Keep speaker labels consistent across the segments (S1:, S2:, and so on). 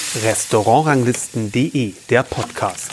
S1: Restaurantranglisten.de, der Podcast.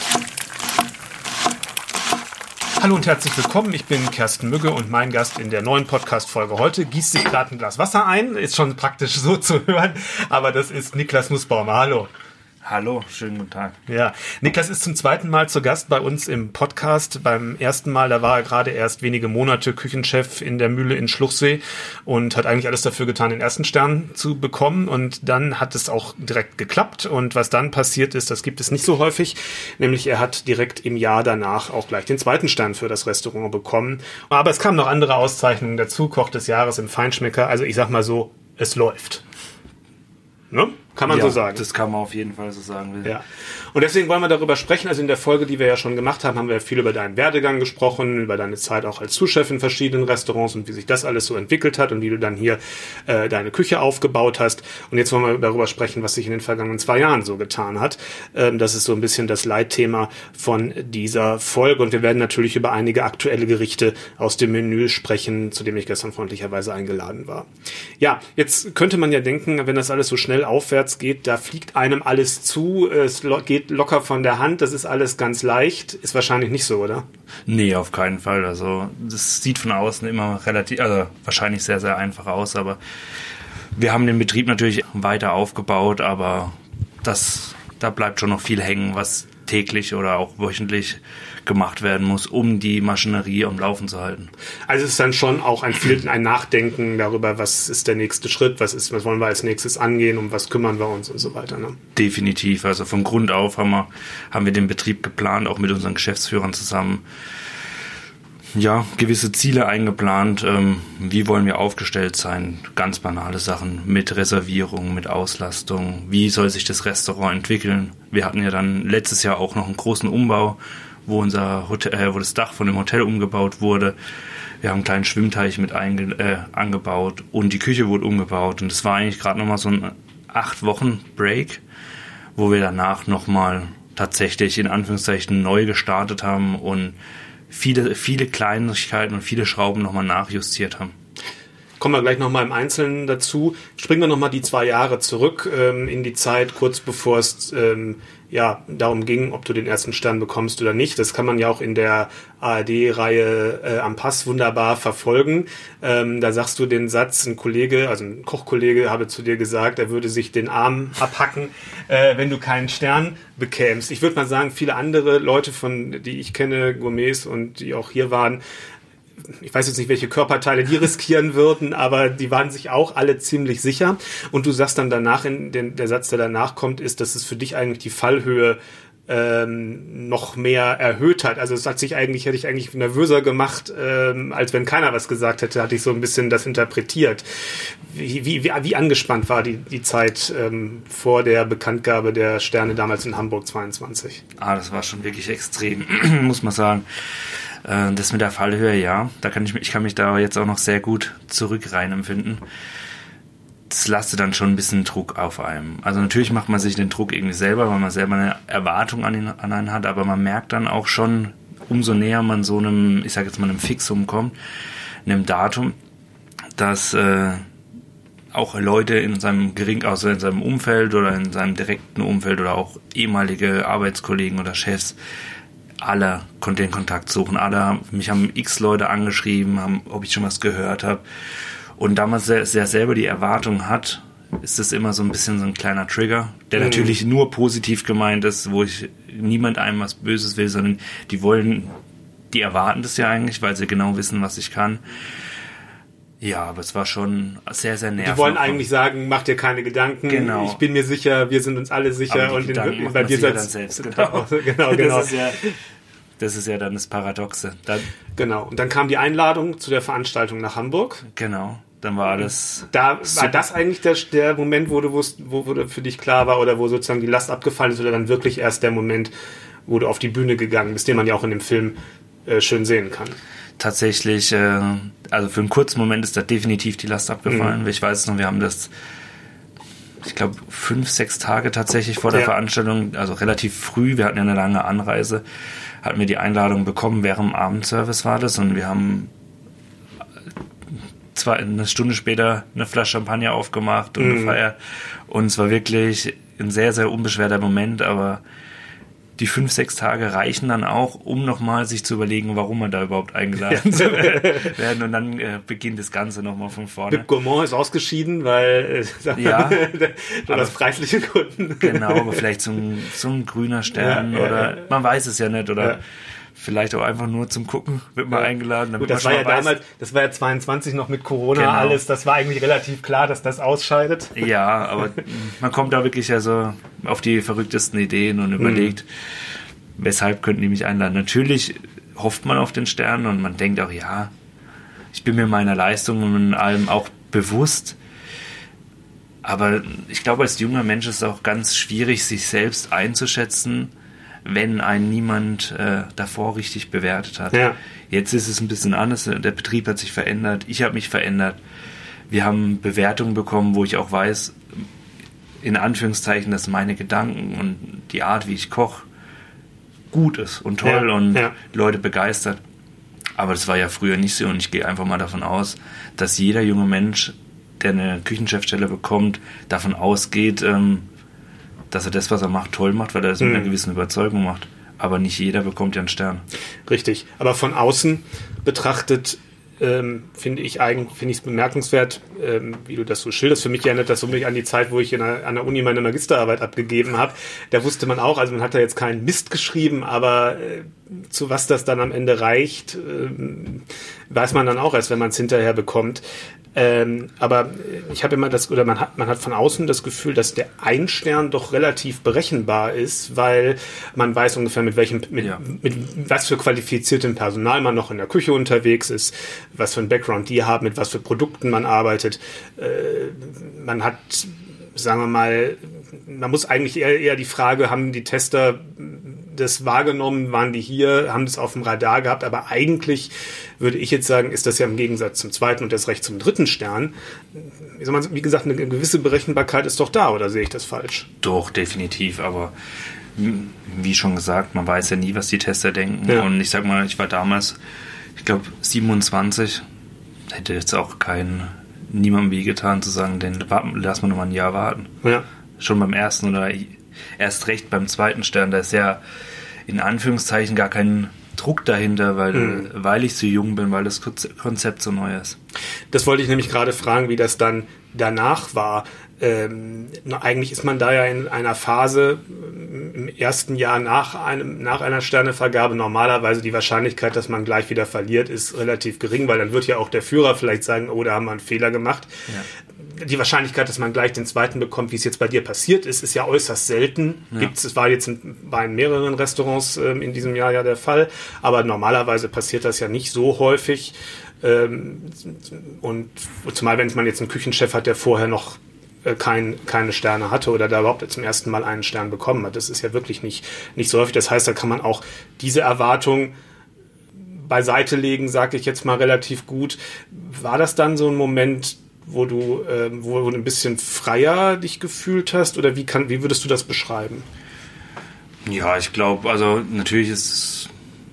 S1: Hallo und herzlich willkommen, ich bin Kersten Mügge und mein Gast in der neuen Podcast-Folge heute gießt sich gerade ein Glas Wasser ein, ist schon praktisch so zu hören, aber das ist Niklas Nussbaumer. Hallo.
S2: Hallo, schönen guten Tag.
S1: Ja, Niklas ist zum zweiten Mal zu Gast bei uns im Podcast. Beim ersten Mal, da war er gerade erst wenige Monate Küchenchef in der Mühle in Schluchsee und hat eigentlich alles dafür getan, den ersten Stern zu bekommen. Und dann hat es auch direkt geklappt. Und was dann passiert ist, das gibt es nicht so häufig, nämlich er hat direkt im Jahr danach auch gleich den zweiten Stern für das Restaurant bekommen. Aber es kamen noch andere Auszeichnungen dazu, Koch des Jahres im Feinschmecker. Also ich sag mal so, es läuft. Ne? Kann man so sagen.
S2: Das kann man auf jeden Fall so sagen.
S1: Ja. Und deswegen wollen wir darüber sprechen. Also in der Folge, die wir ja schon gemacht haben, haben wir viel über deinen Werdegang gesprochen, über deine Zeit auch als Sous-Chef in verschiedenen Restaurants und wie sich das alles so entwickelt hat und wie du dann hier deine Küche aufgebaut hast. Und jetzt wollen wir darüber sprechen, was sich in den vergangenen 2 Jahren so getan hat. Das ist so ein bisschen das Leitthema von dieser Folge. Und wir werden natürlich über einige aktuelle Gerichte aus dem Menü sprechen, zu dem ich gestern freundlicherweise eingeladen war. Ja, jetzt könnte man ja denken, wenn das alles so schnell aufwärts geht, da fliegt einem alles zu, es geht locker von der Hand, das ist alles ganz leicht. Ist wahrscheinlich nicht so, oder?
S2: Nee, auf keinen Fall. Also das sieht von außen immer wahrscheinlich sehr, sehr einfach aus, aber wir haben den Betrieb natürlich weiter aufgebaut, aber da bleibt schon noch viel hängen, was täglich oder auch wöchentlich gemacht werden muss, um die Maschinerie am Laufen zu halten.
S1: Also es ist dann schon auch ein Nachdenken darüber, was ist der nächste Schritt, was wollen wir als nächstes angehen, um was kümmern wir uns und so weiter. Ne?
S2: Definitiv. Also von Grund auf haben wir den Betrieb geplant, auch mit unseren Geschäftsführern zusammen. Ja, gewisse Ziele eingeplant. Wie wollen wir aufgestellt sein? Ganz banale Sachen mit Reservierung, mit Auslastung. Wie soll sich das Restaurant entwickeln? Wir hatten ja dann letztes Jahr auch noch einen großen Umbau, wo wo das Dach von dem Hotel umgebaut wurde. Wir haben einen kleinen Schwimmteich mit angebaut und die Küche wurde umgebaut. Und es war eigentlich gerade nochmal so ein 8-Wochen-Break, wo wir danach nochmal tatsächlich in Anführungszeichen neu gestartet haben und viele Kleinigkeiten und viele Schrauben nochmal nachjustiert haben.
S1: Kommen wir gleich nochmal im Einzelnen dazu. Springen wir nochmal die 2 Jahre zurück in die Zeit, kurz bevor es darum ging, ob du den ersten Stern bekommst oder nicht. Das kann man ja auch in der ARD-Reihe Am Pass wunderbar verfolgen. Da sagst du den Satz, ein Kochkollege habe zu dir gesagt, er würde sich den Arm abhacken, wenn du keinen Stern bekämst. Ich würde mal sagen, viele andere Leute, die ich kenne, Gourmets und die auch hier waren, ich weiß jetzt nicht, welche Körperteile die riskieren würden, aber die waren sich auch alle ziemlich sicher. Und du sagst dann danach, der Satz, der danach kommt, ist, dass es für dich eigentlich die Fallhöhe noch mehr erhöht hat. Also hätte ich eigentlich nervöser gemacht, als wenn keiner was gesagt hätte, hatte ich so ein bisschen das interpretiert. Wie angespannt war die Zeit vor der Bekanntgabe der Sterne damals in Hamburg 22?
S2: Das war schon wirklich extrem, muss man sagen. Das mit der Fallhöhe, ja, ich kann mich da jetzt auch noch sehr gut zurück rein empfinden. Das lastet dann schon ein bisschen Druck auf einem. Also natürlich macht man sich den Druck irgendwie selber, weil man selber eine Erwartung an einen hat, aber man merkt dann auch schon, umso näher man so einem Fixum kommt, einem Datum, dass auch Leute in seinem Umfeld oder in seinem direkten Umfeld oder auch ehemalige Arbeitskollegen oder Chefs alle konnten den Kontakt suchen. Mich haben x Leute angeschrieben, ob ich schon was gehört habe. Und da man sehr selber die Erwartung hat, ist es immer so ein bisschen so ein kleiner Trigger, der natürlich nur positiv gemeint ist, wo ich niemand einem was Böses will, sondern die erwarten das ja eigentlich, weil sie genau wissen, was ich kann. Ja, aber es war schon sehr, sehr nervig.
S1: Die wollen eigentlich sagen, mach dir keine Gedanken.
S2: Genau.
S1: Ich bin mir sicher, wir sind uns alle sicher.
S2: Aber die Gedanken macht man sich ja dann selbst. Genau. Das ist ja dann das Paradoxe.
S1: Genau. Und dann kam die Einladung zu der Veranstaltung nach Hamburg.
S2: Genau. Dann war alles.
S1: War das eigentlich der Moment, wo für dich klar war oder wo sozusagen die Last abgefallen ist, oder dann wirklich erst der Moment, wo du auf die Bühne gegangen bist, den man ja auch in dem Film schön sehen kann?
S2: Tatsächlich, also für einen kurzen Moment ist da definitiv die Last abgefallen. Ich weiß noch, wir haben das, ich glaube, 5-6 Tage tatsächlich vor der Veranstaltung, also relativ früh, wir hatten ja eine lange Anreise, hatten wir die Einladung bekommen, während dem Abendservice war das, und wir haben eine Stunde später eine Flasche Champagner aufgemacht und gefeiert. Und es war wirklich ein sehr, sehr unbeschwerter Moment, aber die 5-6 Tage reichen dann auch, um nochmal sich zu überlegen, warum man da überhaupt eingeladen werden. Und dann beginnt das Ganze nochmal von vorne.
S1: Pip Gourmand ist ausgeschieden, weil aus preislichen Gründen.
S2: Genau, aber vielleicht so ein grüner Stern oder man weiß es ja nicht oder vielleicht auch einfach nur zum Gucken wird man eingeladen.
S1: Damit gut, das war ja damals, das war ja 22 noch mit Corona alles, das war eigentlich relativ klar, dass das ausscheidet.
S2: Ja, aber man kommt da wirklich also auf die verrücktesten Ideen und überlegt, weshalb könnten die mich einladen. Natürlich hofft man auf den Stern und man denkt auch, ja, ich bin mir meiner Leistung und allem auch bewusst. Aber ich glaube, als junger Mensch ist es auch ganz schwierig, sich selbst einzuschätzen, wenn einen niemand davor richtig bewertet hat. Ja. Jetzt ist es ein bisschen anders. Der Betrieb hat sich verändert. Ich habe mich verändert. Wir haben Bewertungen bekommen, wo ich auch weiß, in Anführungszeichen, dass meine Gedanken und die Art, wie ich koche, gut ist und toll und Leute begeistert. Aber das war ja früher nicht so und ich gehe einfach mal davon aus, dass jeder junge Mensch, der eine Küchenchefstelle bekommt, davon ausgeht, dass er das, was er macht, toll macht, weil er das mit einer gewissen Überzeugung macht. Aber nicht jeder bekommt ja einen Stern.
S1: Richtig. Aber von außen betrachtet finde ich es bemerkenswert, wie du das so schilderst. Für mich erinnert das so mich an die Zeit, wo ich an der Uni meine Magisterarbeit abgegeben habe. Da wusste man auch, also man hat da jetzt keinen Mist geschrieben, aber zu was das dann am Ende reicht, weiß man dann auch erst, wenn man es hinterher bekommt. Aber ich habe immer man hat von außen das Gefühl, dass der Ein-Stern doch relativ berechenbar ist, weil man weiß ungefähr mit was für qualifiziertem Personal man noch in der Küche unterwegs ist, was für ein Background die haben, mit was für Produkten man arbeitet. Man hat, sagen wir mal, man muss eigentlich eher die Frage, haben die Tester das wahrgenommen, waren die hier, haben das auf dem Radar gehabt, aber eigentlich würde ich jetzt sagen, ist das ja im Gegensatz zum zweiten und erst recht zum dritten Stern. Wie gesagt, eine gewisse Berechenbarkeit ist doch da, oder sehe ich das falsch?
S2: Doch, definitiv, aber wie schon gesagt, man weiß ja nie, was die Tester denken. Ja. Und ich sag mal, ich war damals, ich glaube 27, hätte jetzt auch niemandem wehgetan zu sagen, lass mal noch mal ein Jahr warten. Ja. Schon beim ersten oder erst recht beim zweiten Stern, da ist ja in Anführungszeichen gar kein Druck dahinter, weil ich so jung bin, weil das Konzept so neu ist.
S1: Das wollte ich nämlich gerade fragen, wie das dann danach war. Eigentlich ist man da ja in einer Phase im ersten Jahr nach einer Sternevergabe normalerweise die Wahrscheinlichkeit, dass man gleich wieder verliert, ist relativ gering, weil dann wird ja auch der Führer vielleicht sagen, oh, da haben wir einen Fehler gemacht. Ja. Die Wahrscheinlichkeit, dass man gleich den zweiten bekommt, wie es jetzt bei dir passiert ist ja äußerst selten. Ja. Es war jetzt bei mehreren Restaurants in diesem Jahr ja der Fall, aber normalerweise passiert das ja nicht so häufig. Und zumal, wenn man jetzt einen Küchenchef hat, der vorher noch keine Sterne hatte oder da überhaupt zum ersten Mal einen Stern bekommen hat. Das ist ja wirklich nicht so häufig. Das heißt, da kann man auch diese Erwartung beiseite legen, sage ich jetzt mal relativ gut. War das dann so ein Moment, wo du ein bisschen freier dich gefühlt hast? Oder wie würdest du das beschreiben?
S2: Ja, ich glaube, also natürlich ist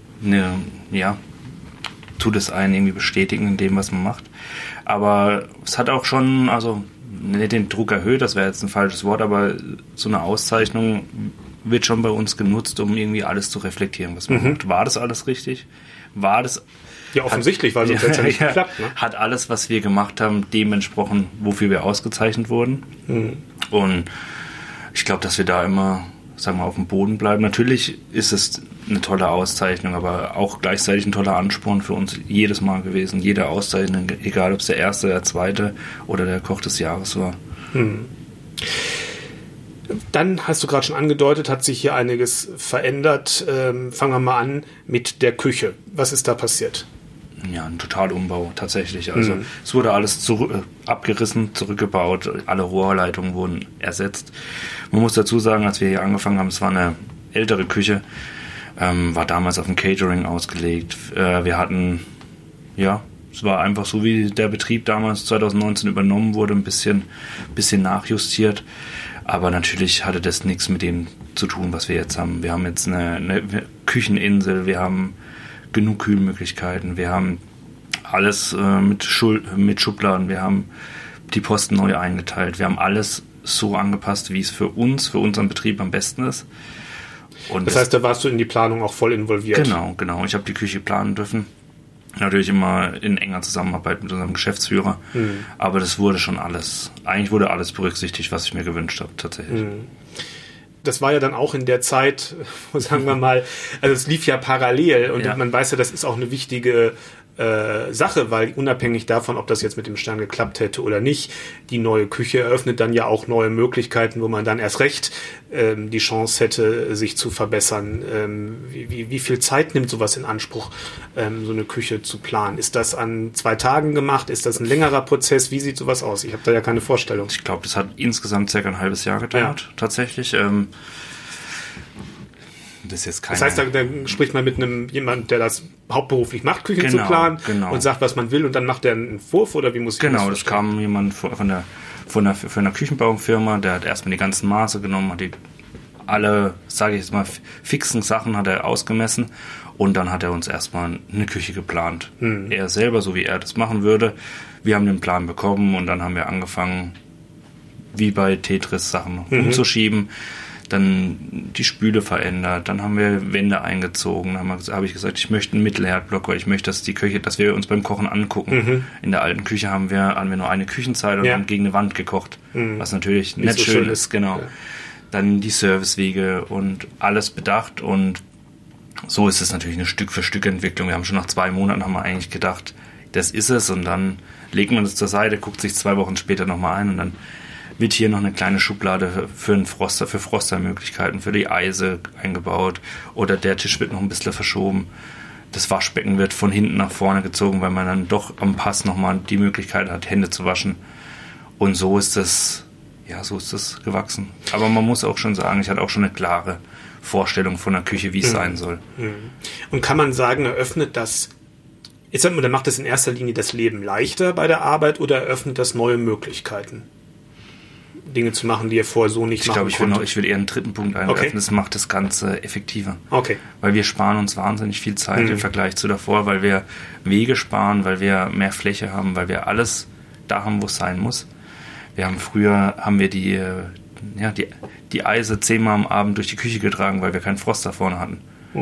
S2: tut es einen irgendwie bestätigen in dem, was man macht. Aber es hat auch schon, also nicht den Druck erhöht, das wäre jetzt ein falsches Wort, aber so eine Auszeichnung wird schon bei uns genutzt, um irgendwie alles zu reflektieren, was man macht. War das alles richtig? War das...
S1: Ja, offensichtlich, weil sonst hätte es ja nicht geklappt. Ne?
S2: Hat alles, was wir gemacht haben, dem entsprochen, wofür wir ausgezeichnet wurden. Und ich glaube, dass wir da immer, sagen wir, auf dem Boden bleiben. Natürlich ist es eine tolle Auszeichnung, aber auch gleichzeitig ein toller Ansporn für uns jedes Mal gewesen. Jede Auszeichnung, egal ob es der erste, der zweite oder der Koch des Jahres war.
S1: Dann, hast du gerade schon angedeutet, hat sich hier einiges verändert. Fangen wir mal an mit der Küche. Was ist da passiert?
S2: Ja, ein Totalumbau tatsächlich. Also es wurde alles abgerissen, zurückgebaut, alle Rohrleitungen wurden ersetzt. Man muss dazu sagen, als wir hier angefangen haben, es war eine ältere Küche, war damals auf ein Catering ausgelegt. Wir hatten, es war einfach so, wie der Betrieb damals 2019 übernommen wurde, ein bisschen nachjustiert. Aber natürlich hatte das nichts mit dem zu tun, was wir jetzt haben. Wir haben jetzt eine Kücheninsel, wir haben genug Kühlmöglichkeiten, wir haben alles mit Schubladen. Wir haben die Posten neu eingeteilt. Wir haben alles so angepasst, wie es für unseren Betrieb am besten ist. Und
S1: das heißt, da warst du in die Planung auch voll involviert?
S2: Genau. Ich habe die Küche planen dürfen. Natürlich immer in enger Zusammenarbeit mit unserem Geschäftsführer. Aber das wurde schon eigentlich wurde alles berücksichtigt, was ich mir gewünscht habe, tatsächlich.
S1: Das war ja dann auch in der Zeit, sagen wir mal, also es lief ja parallel und man weiß ja, das ist auch eine wichtige Sache, weil unabhängig davon, ob das jetzt mit dem Stern geklappt hätte oder nicht, die neue Küche eröffnet dann ja auch neue Möglichkeiten, wo man dann erst recht die Chance hätte, sich zu verbessern. Wie viel Zeit nimmt sowas in Anspruch, so eine Küche zu planen? Ist das an 2 Tagen gemacht? Ist das ein längerer Prozess? Wie sieht sowas aus? Ich habe da ja keine Vorstellung.
S2: Ich glaube, das hat insgesamt circa ein halbes Jahr gedauert, tatsächlich. Das heißt,
S1: da spricht man mit jemand, der das hauptberuflich macht, Küchen zu planen und sagt, was man will und dann macht er einen Entwurf oder wie muss ich das verstehen?
S2: Das kam jemand von einer Küchenbaufirma, der hat erstmal die ganzen Maße genommen, hat die alle, sage ich jetzt mal, fixen Sachen hat er ausgemessen und dann hat er uns erstmal eine Küche geplant. Er selber, so wie er das machen würde. Wir haben den Plan bekommen und dann haben wir angefangen, wie bei Tetris Sachen umzuschieben. Dann die Spüle verändert, dann haben wir Wände eingezogen, dann habe ich gesagt, ich möchte einen Mittelherdblock, weil ich möchte, dass wir uns beim Kochen angucken. In der alten Küche haben wir nur eine Küchenzeile und haben gegen eine Wand gekocht, was natürlich nicht so schön ist, genau. Ja. Dann die Servicewege und alles bedacht und so ist es natürlich eine Stück-für-Stück-Entwicklung. Wir haben schon nach 2 Monaten haben wir eigentlich gedacht, das ist es und dann legt man das zur Seite, guckt sich 2 Wochen später nochmal ein und dann wird hier noch eine kleine Schublade für einen Froster, für Frostermöglichkeiten, für die Eise eingebaut oder der Tisch wird noch ein bisschen verschoben. Das Waschbecken wird von hinten nach vorne gezogen, weil man dann doch am Pass nochmal die Möglichkeit hat, Hände zu waschen. Und so ist das gewachsen. Aber man muss auch schon sagen, ich hatte auch schon eine klare Vorstellung von der Küche, wie es sein soll.
S1: Und kann man sagen, eröffnet das, oder macht das in erster Linie das Leben leichter bei der Arbeit oder eröffnet das neue Möglichkeiten? Dinge zu machen, die ihr vorher so nicht machen konntet.
S2: Ich will eher einen dritten Punkt einwerfen. Das macht das Ganze effektiver.
S1: Okay.
S2: Weil wir sparen uns wahnsinnig viel Zeit im Vergleich zu davor, weil wir Wege sparen, weil wir mehr Fläche haben, weil wir alles da haben, wo es sein muss. Früher haben wir die Eise 10-mal am Abend durch die Küche getragen, weil wir keinen Frost da vorne hatten.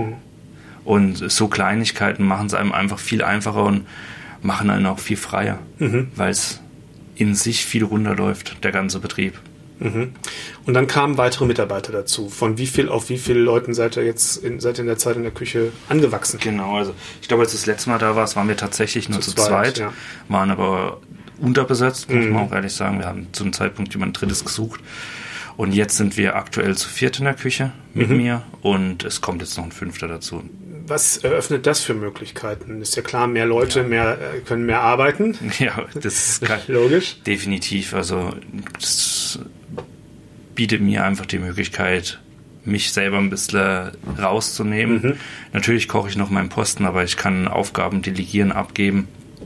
S2: Und so Kleinigkeiten machen es einem einfach viel einfacher und machen einen auch viel freier, weil es in sich viel runterläuft, der ganze Betrieb.
S1: Und dann kamen weitere Mitarbeiter dazu. Von wie viel auf wie viele Leuten seid ihr in der Zeit in der Küche angewachsen?
S2: Genau, also ich glaube, als das letzte Mal da war, waren wir tatsächlich nur zu zweit, waren aber unterbesetzt, muss man auch ehrlich sagen. Wir haben zu einem Zeitpunkt jemand Drittes gesucht. Und jetzt sind wir aktuell zu 4 in der Küche mit mir und es kommt jetzt noch ein 5. dazu.
S1: Was eröffnet das für Möglichkeiten? Ist ja klar, mehr Leute können mehr arbeiten.
S2: Ja, das ist
S1: logisch.
S2: Definitiv. Also das bietet mir einfach die Möglichkeit, mich selber ein bisschen rauszunehmen. Natürlich koche ich noch meinen Posten, aber ich kann Aufgaben delegieren, abgeben.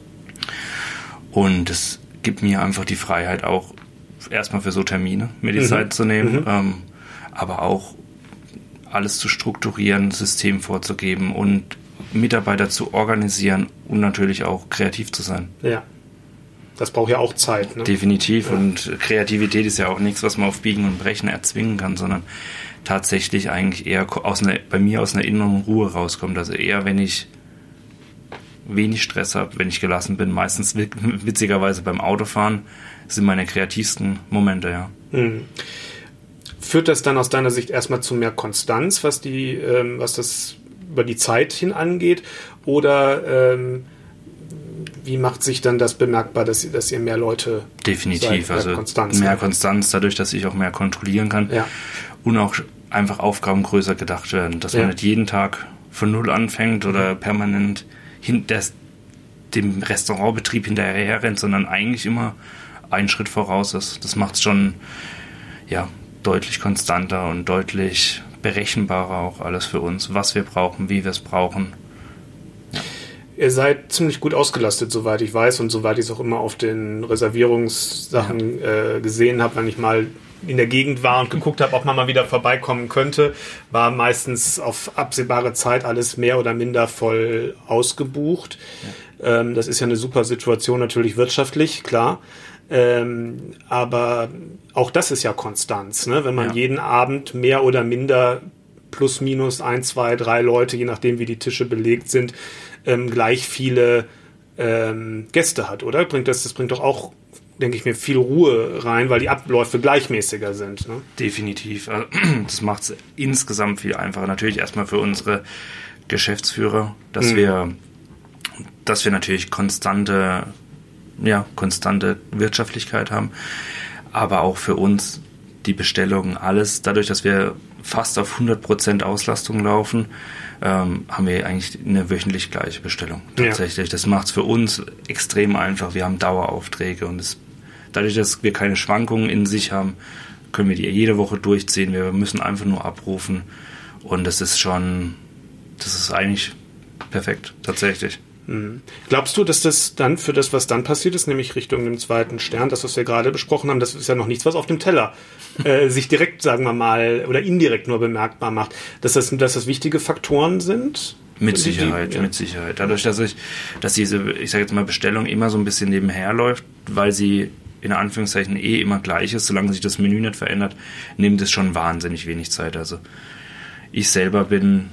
S2: Und es gibt mir einfach die Freiheit, auch erstmal für so Termine mir die Zeit zu nehmen, aber auch alles zu strukturieren, System vorzugeben und Mitarbeiter zu organisieren und natürlich auch kreativ zu sein. Ja,
S1: das braucht ja auch Zeit. Ne?
S2: Definitiv. Ja. Und Kreativität ist ja auch nichts, was man auf Biegen und Brechen erzwingen kann, sondern tatsächlich eigentlich eher bei mir aus einer inneren Ruhe rauskommt. Also eher, wenn ich wenig Stress habe, wenn ich gelassen bin, meistens witzigerweise beim Autofahren, sind meine kreativsten Momente, ja.
S1: Führt das dann aus deiner Sicht erstmal zu mehr Konstanz, was das über die Zeit hin angeht? Oder wie macht sich dann das bemerkbar, dass ihr mehr Leute
S2: definitiv, seid, mehr Konstanz, dadurch, dass ich auch mehr kontrollieren kann und auch einfach Aufgaben größer gedacht werden, dass man nicht jeden Tag von Null anfängt oder permanent dem Restaurantbetrieb hinterher rennt, sondern eigentlich immer einen Schritt voraus ist. Das macht es schon deutlich konstanter und deutlich berechenbarer auch alles für uns, was wir brauchen, wie wir es brauchen.
S1: Ja. Ihr seid ziemlich gut ausgelastet, soweit ich weiß und soweit ich es auch immer auf den Reservierungssachen gesehen habe, wenn ich mal in der Gegend war und geguckt habe, ob man mal wieder vorbeikommen könnte, war meistens auf absehbare Zeit alles mehr oder minder voll ausgebucht. Das ist ja eine super Situation, natürlich wirtschaftlich, klar. Aber auch das ist ja Konstanz, ne? Wenn man jeden Abend mehr oder minder plus minus 1, 2, 3 Leute, je nachdem wie die Tische belegt sind, gleich viele Gäste hat, oder? Das bringt doch auch, denke ich mir, viel Ruhe rein, weil die Abläufe gleichmäßiger sind. Ne?
S2: Definitiv. Also, das macht es insgesamt viel einfacher. Natürlich erstmal für unsere Geschäftsführer, dass wir natürlich konstante Wirtschaftlichkeit haben, aber auch für uns die Bestellungen, alles, dadurch, dass wir fast auf 100% Auslastung laufen, haben wir eigentlich eine wöchentlich gleiche Bestellung. Tatsächlich. Ja. Das macht es für uns extrem einfach. Wir haben Daueraufträge und dadurch, dass wir keine Schwankungen in sich haben, können wir die jede Woche durchziehen. Wir müssen einfach nur abrufen und das ist eigentlich perfekt, tatsächlich.
S1: Glaubst du, dass das dann für das, was dann passiert ist, nämlich Richtung dem zweiten Stern, das, was wir gerade besprochen haben, das ist ja noch nichts, was auf dem Teller sich direkt, sagen wir mal, oder indirekt nur bemerkbar macht, dass das wichtige Faktoren sind?
S2: Mit Sicherheit. Dadurch, dass diese, ich sage jetzt mal, Bestellung immer so ein bisschen nebenher läuft, weil sie in Anführungszeichen immer gleich ist, solange sich das Menü nicht verändert, nimmt es schon wahnsinnig wenig Zeit. Also ich selber bin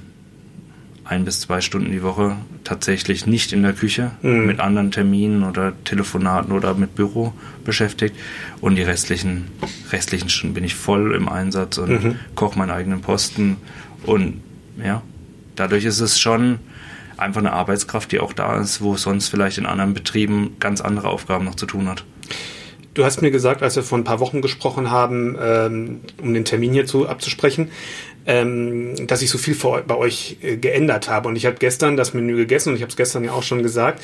S2: 1 bis 2 Stunden die Woche tatsächlich nicht in der Küche mit anderen Terminen oder Telefonaten oder mit Büro beschäftigt und die restlichen Stunden bin ich voll im Einsatz und koche meinen eigenen Posten und ja, dadurch ist es schon einfach eine Arbeitskraft, die auch da ist, wo sonst vielleicht in anderen Betrieben ganz andere Aufgaben noch zu tun hat.
S1: Du hast mir gesagt, als wir vor ein paar Wochen gesprochen haben, um den Termin hierzu abzusprechen, dass sich so viel bei euch geändert habe. Und ich habe gestern das Menü gegessen und ich habe es gestern ja auch schon gesagt,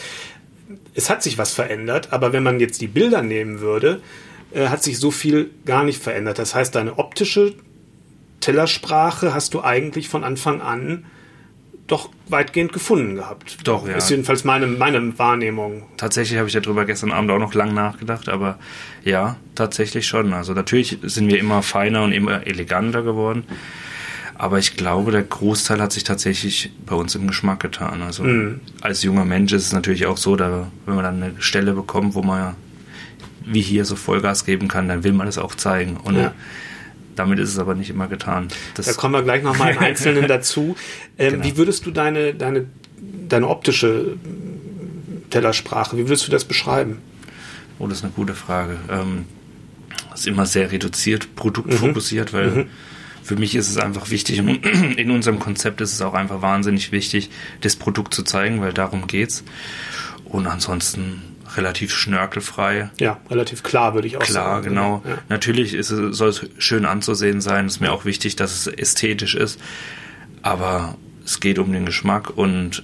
S1: es hat sich was verändert, aber wenn man jetzt die Bilder nehmen würde, hat sich so viel gar nicht verändert. Das heißt, deine optische Tellersprache hast du eigentlich von Anfang an doch weitgehend gefunden gehabt.
S2: Doch, ja.
S1: Ist jedenfalls meine Wahrnehmung.
S2: Tatsächlich habe ich darüber gestern Abend auch noch lang nachgedacht, aber ja, tatsächlich schon. Also natürlich sind wir immer feiner und immer eleganter geworden, aber ich glaube, der Großteil hat sich tatsächlich bei uns im Geschmack getan. Also als junger Mensch ist es natürlich auch so, wenn man dann eine Stelle bekommt, wo man wie hier so Vollgas geben kann, dann will man das auch zeigen. Und damit ist es aber nicht immer getan.
S1: Da kommen wir gleich nochmal im Einzelnen dazu. Genau. Wie würdest du deine optische Tellersprache, wie würdest du das beschreiben?
S2: Oh, das ist eine gute Frage. Das ist immer sehr reduziert, produktfokussiert, weil für mich ist es einfach wichtig und in unserem Konzept ist es auch einfach wahnsinnig wichtig, das Produkt zu zeigen, weil darum geht's. Und ansonsten relativ schnörkelfrei.
S1: Ja, relativ klar, würde ich auch sagen.
S2: Klar, genau. Ja. Natürlich soll es schön anzusehen sein. Es ist mir auch wichtig, dass es ästhetisch ist. Aber es geht um den Geschmack und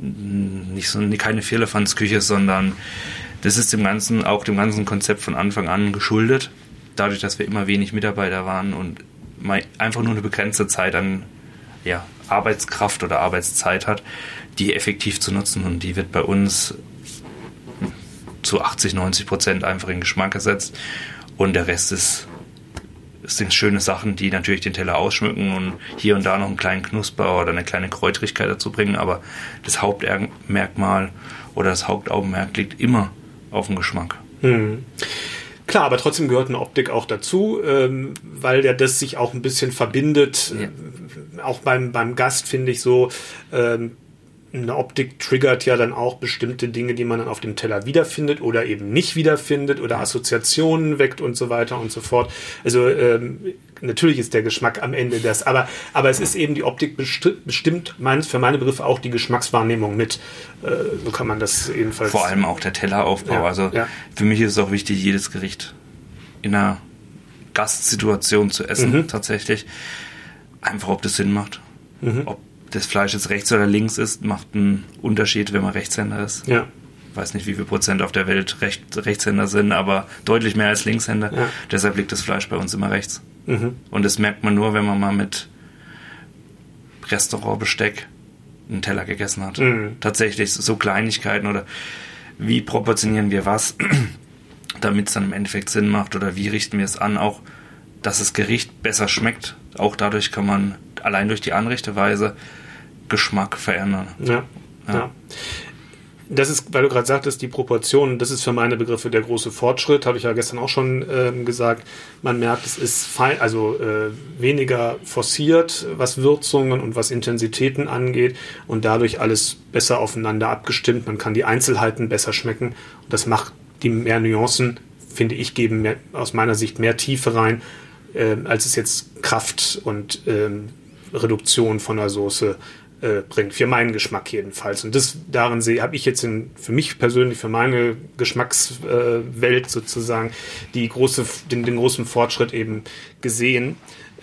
S2: keine Firlefanzküche, sondern das ist dem ganzen Konzept von Anfang an geschuldet. Dadurch, dass wir immer wenig Mitarbeiter waren und einfach nur eine begrenzte Zeit an Arbeitskraft oder Arbeitszeit hat, die effektiv zu nutzen. Und die wird bei uns zu 80-90% einfach in Geschmack gesetzt und der Rest sind schöne Sachen, die natürlich den Teller ausschmücken und hier und da noch einen kleinen Knusper oder eine kleine Kräutrigkeit dazu bringen, aber das Hauptmerkmal oder das Hauptaugenmerk liegt immer auf dem Geschmack.
S1: Klar, aber trotzdem gehört eine Optik auch dazu, weil ja das sich auch ein bisschen verbindet. Ja. Auch beim Gast finde ich so, eine Optik triggert ja dann auch bestimmte Dinge, die man dann auf dem Teller wiederfindet oder eben nicht wiederfindet oder Assoziationen weckt und so weiter und so fort. Also natürlich ist der Geschmack am Ende das, aber es ist eben die Optik bestimmt für meine Begriffe auch die Geschmackswahrnehmung mit. So kann man das jedenfalls.
S2: Vor allem auch der Telleraufbau. Für mich ist es auch wichtig, jedes Gericht in einer Gastsituation zu essen, tatsächlich. Einfach, ob das Sinn macht. Ob das Fleisch jetzt rechts oder links ist, macht einen Unterschied, wenn man Rechtshänder ist. Ja. Ich weiß nicht, wie viel Prozent auf der Welt Rechtshänder sind, aber deutlich mehr als Linkshänder. Ja. Deshalb liegt das Fleisch bei uns immer rechts. Und das merkt man nur, wenn man mal mit Restaurantbesteck einen Teller gegessen hat. Tatsächlich so Kleinigkeiten oder wie proportionieren wir was, damit es dann im Endeffekt Sinn macht oder wie richten wir es an, auch dass das Gericht besser schmeckt. Auch dadurch kann man allein durch die Anrichteweise Geschmack verändern.
S1: Ja. das ist, weil du gerade sagtest, die Proportionen, das ist für meine Begriffe der große Fortschritt, habe ich ja gestern auch schon gesagt. Man merkt, es ist weniger forciert, was Würzungen und was Intensitäten angeht und dadurch alles besser aufeinander abgestimmt. Man kann die Einzelheiten besser schmecken und das macht die mehr Nuancen, finde ich, geben aus meiner Sicht mehr Tiefe rein, als es jetzt Kraft und Reduktion von der Soße bringt, für meinen Geschmack jedenfalls. Und das darin habe ich jetzt für mich persönlich, für meine Geschmackswelt sozusagen, den großen Fortschritt eben gesehen.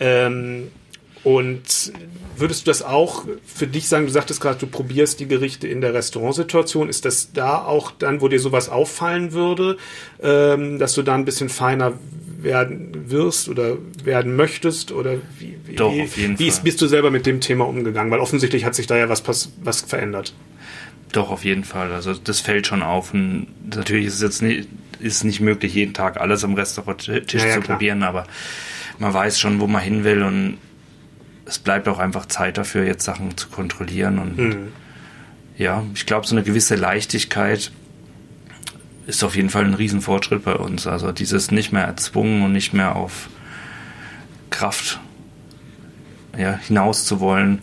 S1: Und würdest du das auch für dich sagen, du sagtest gerade, du probierst die Gerichte in der Restaurantsituation, ist das da auch dann, wo dir sowas auffallen würde, dass du da ein bisschen feiner werden wirst oder werden möchtest? Oder
S2: Doch, auf jeden Fall.
S1: Bist du selber mit dem Thema umgegangen? Weil offensichtlich hat sich da ja was verändert.
S2: Doch, auf jeden Fall. Also das fällt schon auf. Und natürlich ist es jetzt nicht möglich, jeden Tag alles am Restauranttisch zu probieren, aber man weiß schon, wo man hin will und es bleibt auch einfach Zeit dafür, jetzt Sachen zu kontrollieren. Und ja, ich glaube, so eine gewisse Leichtigkeit ist auf jeden Fall ein Riesenfortschritt bei uns. Also dieses nicht mehr erzwungen und nicht mehr auf Kraft hinaus zu wollen,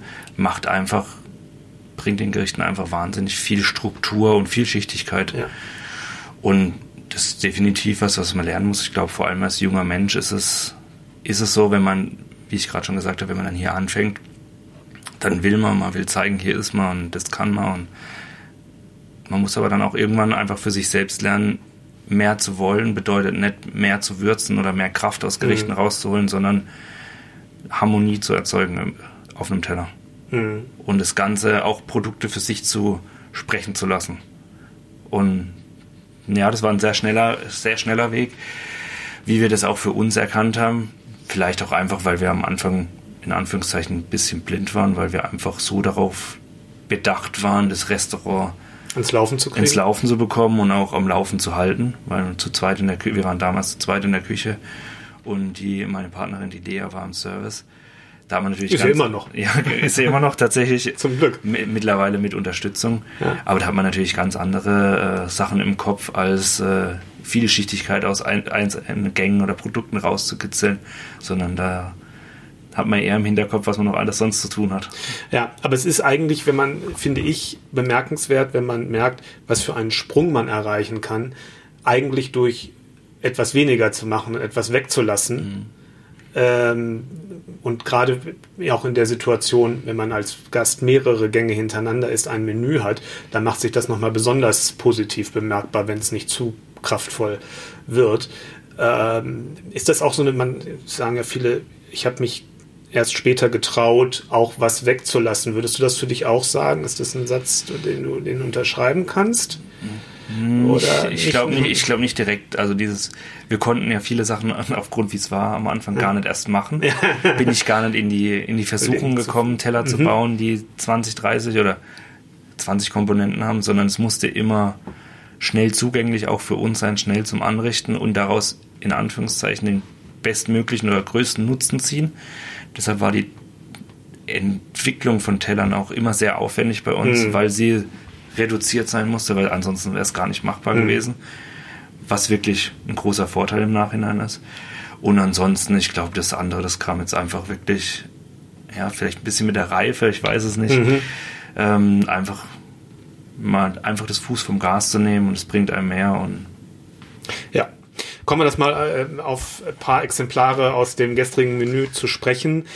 S2: bringt den Gerichten einfach wahnsinnig viel Struktur und Vielschichtigkeit. Ja. Und das ist definitiv was man lernen muss. Ich glaube, vor allem als junger Mensch ist es so, wenn man, wie ich gerade schon gesagt habe, wenn man dann hier anfängt, dann will man will zeigen, hier ist man und das kann man. Und man muss aber dann auch irgendwann einfach für sich selbst lernen, mehr zu wollen, bedeutet nicht mehr zu würzen oder mehr Kraft aus Gerichten rauszuholen, sondern Harmonie zu erzeugen auf einem Teller. Und das Ganze auch Produkte für sich zu sprechen zu lassen. Und ja, das war ein sehr schneller Weg, wie wir das auch für uns erkannt haben. Vielleicht auch einfach, weil wir am Anfang in Anführungszeichen ein bisschen blind waren, weil wir einfach so darauf bedacht waren, das Restaurant
S1: ins Laufen
S2: zu bekommen und auch am Laufen zu halten, weil wir waren damals zu zweit in der Küche und meine Partnerin, die Lea, war im Service. Da haben wir natürlich
S1: ist ja immer noch.
S2: Ja, ist ja immer noch tatsächlich.
S1: Zum Glück.
S2: Mittlerweile mit Unterstützung. Ja. Aber da hat man natürlich ganz andere Sachen im Kopf, als Vielschichtigkeit aus einzelnen Gängen oder Produkten rauszukitzeln, sondern da hat man eher im Hinterkopf, was man noch alles sonst zu tun hat.
S1: Ja, aber es ist eigentlich, finde ich, bemerkenswert, wenn man merkt, was für einen Sprung man erreichen kann, eigentlich durch etwas weniger zu machen und etwas wegzulassen. Und gerade auch in der Situation, wenn man als Gast mehrere Gänge hintereinander isst, ein Menü hat, dann macht sich das nochmal besonders positiv bemerkbar, wenn es nicht zu kraftvoll wird. Ist das auch so man sagen ja viele, ich habe mich erst später getraut, auch was wegzulassen. Würdest du das für dich auch sagen? Ist das ein Satz, den du unterschreiben kannst?
S2: Oder ich glaube nicht direkt. Also wir konnten ja viele Sachen aufgrund, wie es war, am Anfang gar nicht erst machen. Bin ich gar nicht in die Versuchung gekommen, Teller zu bauen, die 20, 30 oder 20 Komponenten haben, sondern es musste immer schnell zugänglich auch für uns sein, schnell zum Anrichten und daraus in Anführungszeichen den bestmöglichen oder größten Nutzen ziehen. Deshalb war die Entwicklung von Tellern auch immer sehr aufwendig bei uns, weil sie reduziert sein musste, weil ansonsten wäre es gar nicht machbar gewesen, was wirklich ein großer Vorteil im Nachhinein ist. Und ansonsten, ich glaube, das kam jetzt einfach wirklich, ja, vielleicht ein bisschen mit der Reife, ich weiß es nicht, einfach das Fuß vom Gas zu nehmen und es bringt einem mehr. Und
S1: ja. Kommen wir das mal auf ein paar Exemplare aus dem gestrigen Menü zu sprechen,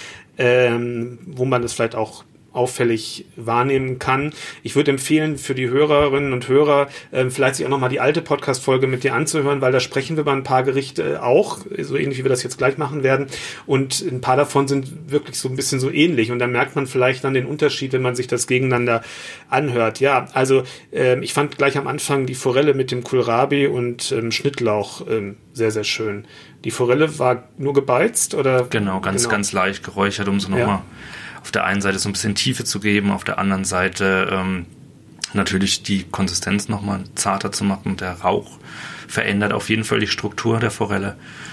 S1: wo man das vielleicht auch auffällig wahrnehmen kann. Ich würde empfehlen, für die Hörerinnen und Hörer vielleicht sich auch nochmal die alte Podcast-Folge mit dir anzuhören, weil da sprechen wir über ein paar Gerichte auch, so ähnlich wie wir das jetzt gleich machen werden. Und ein paar davon sind wirklich so ein bisschen so ähnlich. Und da merkt man vielleicht dann den Unterschied, wenn man sich das gegeneinander anhört. Ja, also ich fand gleich am Anfang die Forelle mit dem Kohlrabi und Schnittlauch sehr, sehr schön. Die Forelle war nur gebeizt, oder?
S2: Genau, ganz leicht geräuchert, um so nochmal auf der einen Seite so ein bisschen Tiefe zu geben, auf der anderen Seite natürlich die Konsistenz nochmal zarter zu machen. Der Rauch verändert auf jeden Fall die Struktur der Forelle.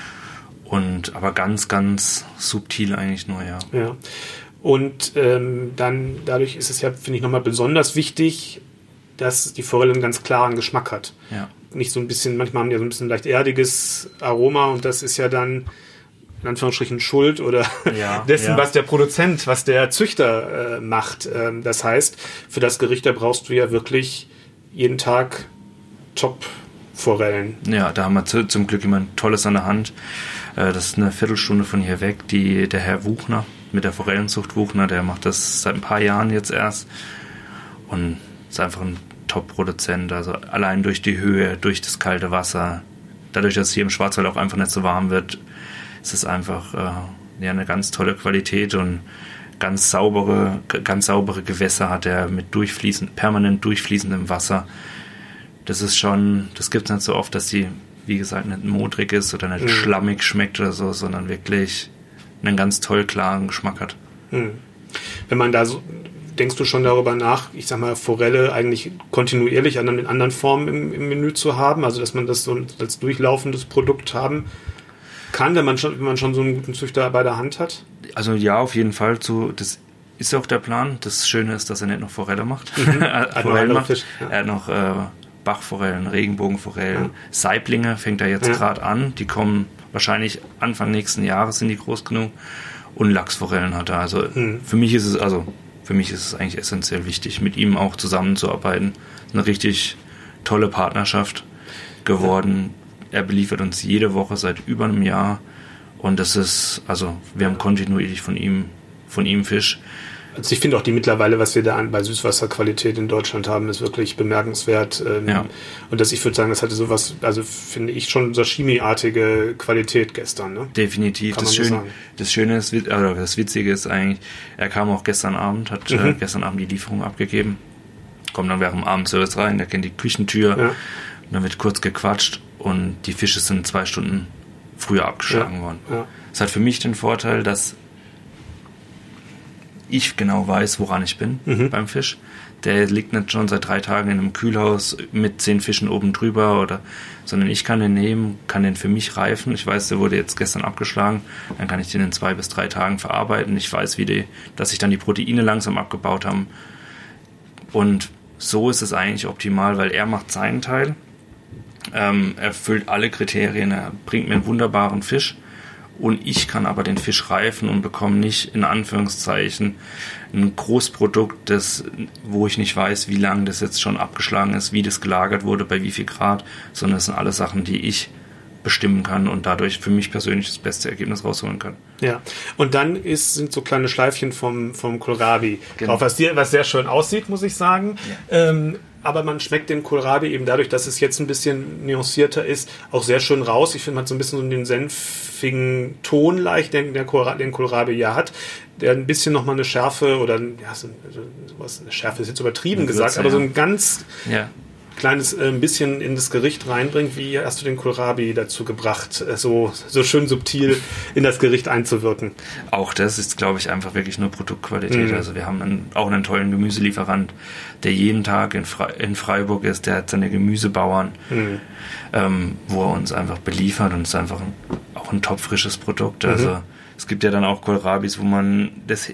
S2: Aber ganz, ganz subtil eigentlich nur, ja.
S1: Ja. Und dann dadurch ist es ja, finde ich, nochmal besonders wichtig, dass die Forelle einen ganz klaren Geschmack hat.
S2: Ja.
S1: Nicht so ein bisschen, manchmal haben die so ein bisschen leicht erdiges Aroma und das ist ja dann in Anführungsstrichen Schuld oder dessen, was der Produzent, was der Züchter macht. Das heißt, für das Gericht, da brauchst du ja wirklich jeden Tag Top-Forellen.
S2: Ja, da haben wir zum Glück jemand Tolles an der Hand. Das ist eine Viertelstunde von hier weg, der Herr Wuchner mit der Forellenzucht Wuchner, der macht das seit ein paar Jahren jetzt erst und ist einfach ein Top-Produzent, also allein durch die Höhe, durch das kalte Wasser, dadurch, dass es hier im Schwarzwald auch einfach nicht so warm wird, ist es einfach eine ganz tolle Qualität und ganz saubere Gewässer hat er mit permanent durchfließendem Wasser. Das gibt es nicht so oft, dass die, wie gesagt, nicht modrig ist oder nicht schlammig schmeckt oder so, sondern wirklich einen ganz toll klaren Geschmack hat.
S1: Wenn man da so, denkst du schon darüber nach, ich sag mal, Forelle eigentlich kontinuierlich in anderen Formen im Menü zu haben, also dass man das so als durchlaufendes Produkt haben kann, wenn man schon so einen guten Züchter bei der Hand hat?
S2: Also ja, auf jeden Fall. Das ist auch der Plan. Das Schöne ist, dass er nicht noch Forelle macht. Forellen macht. Fisch, ja. Er hat noch Bachforellen, Regenbogenforellen, Saiblinge fängt er jetzt gerade an. Die kommen wahrscheinlich Anfang nächsten Jahres, sind die groß genug. Und Lachsforellen hat er. Also für mich ist es eigentlich essentiell wichtig, mit ihm auch zusammenzuarbeiten. Eine richtig tolle Partnerschaft geworden. Er beliefert uns jede Woche seit über einem Jahr und wir haben kontinuierlich von ihm Fisch.
S1: Also ich finde auch die mittlerweile, was wir da bei Süßwasserqualität in Deutschland haben, ist wirklich bemerkenswert. Und ich würde sagen, das hatte sowas, also finde ich schon Sashimi-artige Qualität gestern. Ne?
S2: Definitiv. Das Schöne ist, oder das Witzige ist eigentlich, er kam auch gestern Abend, hat gestern Abend die Lieferung abgegeben, kommt dann während dem Abendservice rein, der kennt die Küchentür, und dann wird kurz gequatscht und die Fische sind 2 Stunden früher abgeschlagen worden. Ja. Das hat für mich den Vorteil, dass ich genau weiß, woran ich bin beim Fisch. Der liegt nicht schon seit 3 Tagen in einem Kühlhaus mit 10 Fischen oben drüber, sondern ich kann den nehmen, kann den für mich reifen. Ich weiß, der wurde jetzt gestern abgeschlagen, dann kann ich den in 2 bis 3 Tagen verarbeiten. Ich weiß, dass sich dann die Proteine langsam abgebaut haben. Und so ist es eigentlich optimal, weil er macht seinen Teil. Er erfüllt alle Kriterien, er bringt mir einen wunderbaren Fisch und ich kann aber den Fisch reifen und bekomme nicht in Anführungszeichen ein Großprodukt, wo ich nicht weiß, wie lange das jetzt schon abgeschlagen ist, wie das gelagert wurde, bei wie viel Grad, sondern es sind alles Sachen, die ich bestimmen kann und dadurch für mich persönlich das beste Ergebnis rausholen kann.
S1: Ja, und dann sind so kleine Schleifchen vom Kohlrabi drauf, was sehr schön aussieht, muss ich sagen. Ja. Aber man schmeckt den Kohlrabi eben dadurch, dass es jetzt ein bisschen nuancierter ist, auch sehr schön raus. Ich finde, man hat so ein bisschen so den senfigen Ton leicht, den Kohlrabi ja hat, der ein bisschen nochmal eine Schärfe oder eine Schärfe ist jetzt übertrieben gesagt, aber so ein ganz kleines bisschen in das Gericht reinbringt. Wie hast du den Kohlrabi dazu gebracht, so schön subtil in das Gericht einzuwirken?
S2: Auch das ist, glaube ich, einfach wirklich nur Produktqualität. Also wir haben auch einen tollen Gemüselieferant, der jeden Tag in Freiburg ist, der hat seine Gemüsebauern, wo er uns einfach beliefert und es ist einfach auch ein topfrisches Produkt. Also es gibt ja dann auch Kohlrabis, wo man das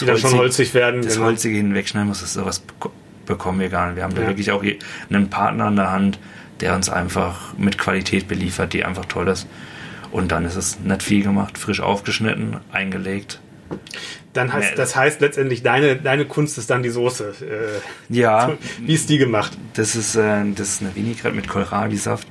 S2: Holzige hinwegschneiden muss, das sowas bekommen wir gar nicht. Wir haben da wirklich auch einen Partner an der Hand, der uns einfach mit Qualität beliefert, die einfach toll ist. Und dann ist es nicht viel gemacht, frisch aufgeschnitten, eingelegt.
S1: Das heißt letztendlich, deine Kunst ist dann die Soße.
S2: Ja.
S1: Wie ist die gemacht?
S2: Das ist eine Vinaigrette mit Kohlrabi-Saft,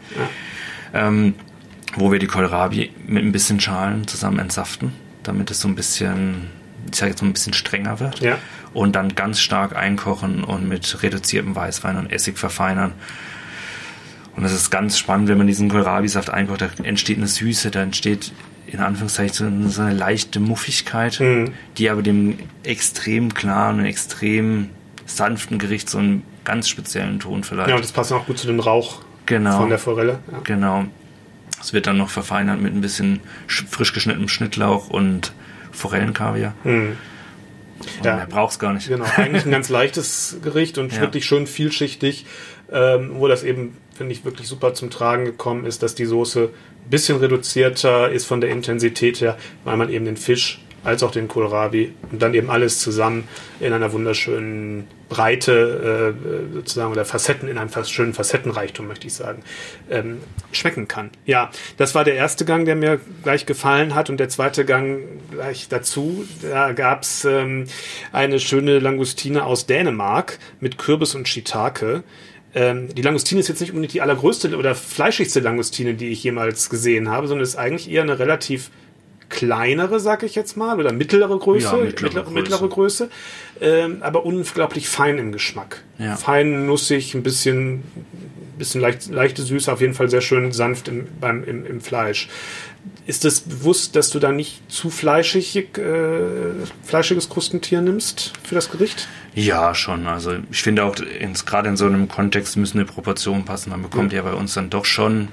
S2: wo wir die Kohlrabi mit ein bisschen Schalen zusammen entsaften, damit es so ein bisschen, ich sage jetzt mal, ein bisschen strenger wird. Ja. Und dann ganz stark einkochen und mit reduziertem Weißwein und Essig verfeinern. Und das ist ganz spannend, wenn man diesen Kohlrabi-Saft einkocht, da entsteht eine Süße, da entsteht in Anführungszeichen so eine leichte Muffigkeit, die aber dem extrem klaren und extrem sanften Gericht so einen ganz speziellen Ton verleiht.
S1: Ja, und das passt auch gut zu dem Rauch von der Forelle. Ja.
S2: Genau. Es wird dann noch verfeinert mit ein bisschen frisch geschnittenem Schnittlauch und Forellenkaviar. Mehr braucht's gar nicht.
S1: Genau, eigentlich ein ganz leichtes Gericht und wirklich schön vielschichtig, wo das eben, finde ich, wirklich super zum Tragen gekommen ist, dass die Soße ein bisschen reduzierter ist von der Intensität her, weil man eben den Fisch als auch den Kohlrabi und dann eben alles zusammen in einer wunderschönen Breite sozusagen oder Facetten, in einem schönen Facettenreichtum, möchte ich sagen, schmecken kann. Ja, das war der erste Gang, der mir gleich gefallen hat und der zweite Gang gleich dazu. Da gab's eine schöne Langustine aus Dänemark mit Kürbis und Shiitake. Die Langustine ist jetzt nicht unbedingt die allergrößte oder fleischigste Langustine, die ich jemals gesehen habe, sondern ist eigentlich eher eine relativ kleinere, sag ich jetzt mal, oder mittlere Größe,
S2: ja,
S1: mittlere Größe, aber unglaublich fein im Geschmack.
S2: Ja.
S1: Fein, nussig, ein bisschen leichte Süße, auf jeden Fall sehr schön sanft im Fleisch. Ist es bewusst, dass du da nicht zu fleischiges Krustentier nimmst für das Gericht?
S2: Ja, schon. Also ich finde auch, gerade in so einem Kontext müssen die Proportionen passen. Man bekommt ja bei uns dann doch schon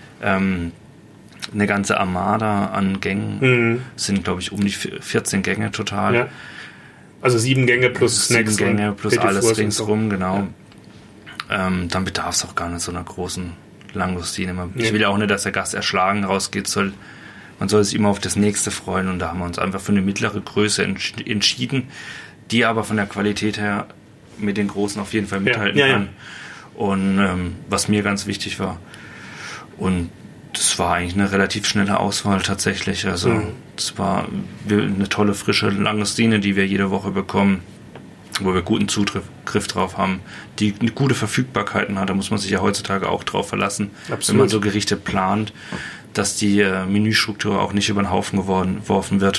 S2: eine ganze Armada an Gängen. Sind, glaube ich, um die 14 Gänge total. Ja.
S1: Also 7 Gänge plus Snacks.
S2: 7 Gänge plus alles ringsrum,
S1: so.
S2: genau. Ja. Dann bedarf es auch gar nicht so einer großen Langustine. Ich will ja auch nicht, dass der Gast erschlagen rausgeht. Man soll sich immer auf das nächste freuen und da haben wir uns einfach für eine mittlere Größe entschieden, die aber von der Qualität her mit den Großen auf jeden Fall mithalten kann. Und was mir ganz wichtig war. Und das war eigentlich eine relativ schnelle Auswahl tatsächlich. Also es war eine tolle, frische Langustine, die wir jede Woche bekommen, wo wir guten Zugriff drauf haben, die eine gute Verfügbarkeiten hat. Da muss man sich ja heutzutage auch drauf verlassen,
S1: Absolut.
S2: Wenn man so Gerichte plant, dass die Menüstruktur auch nicht über den Haufen geworfen wird.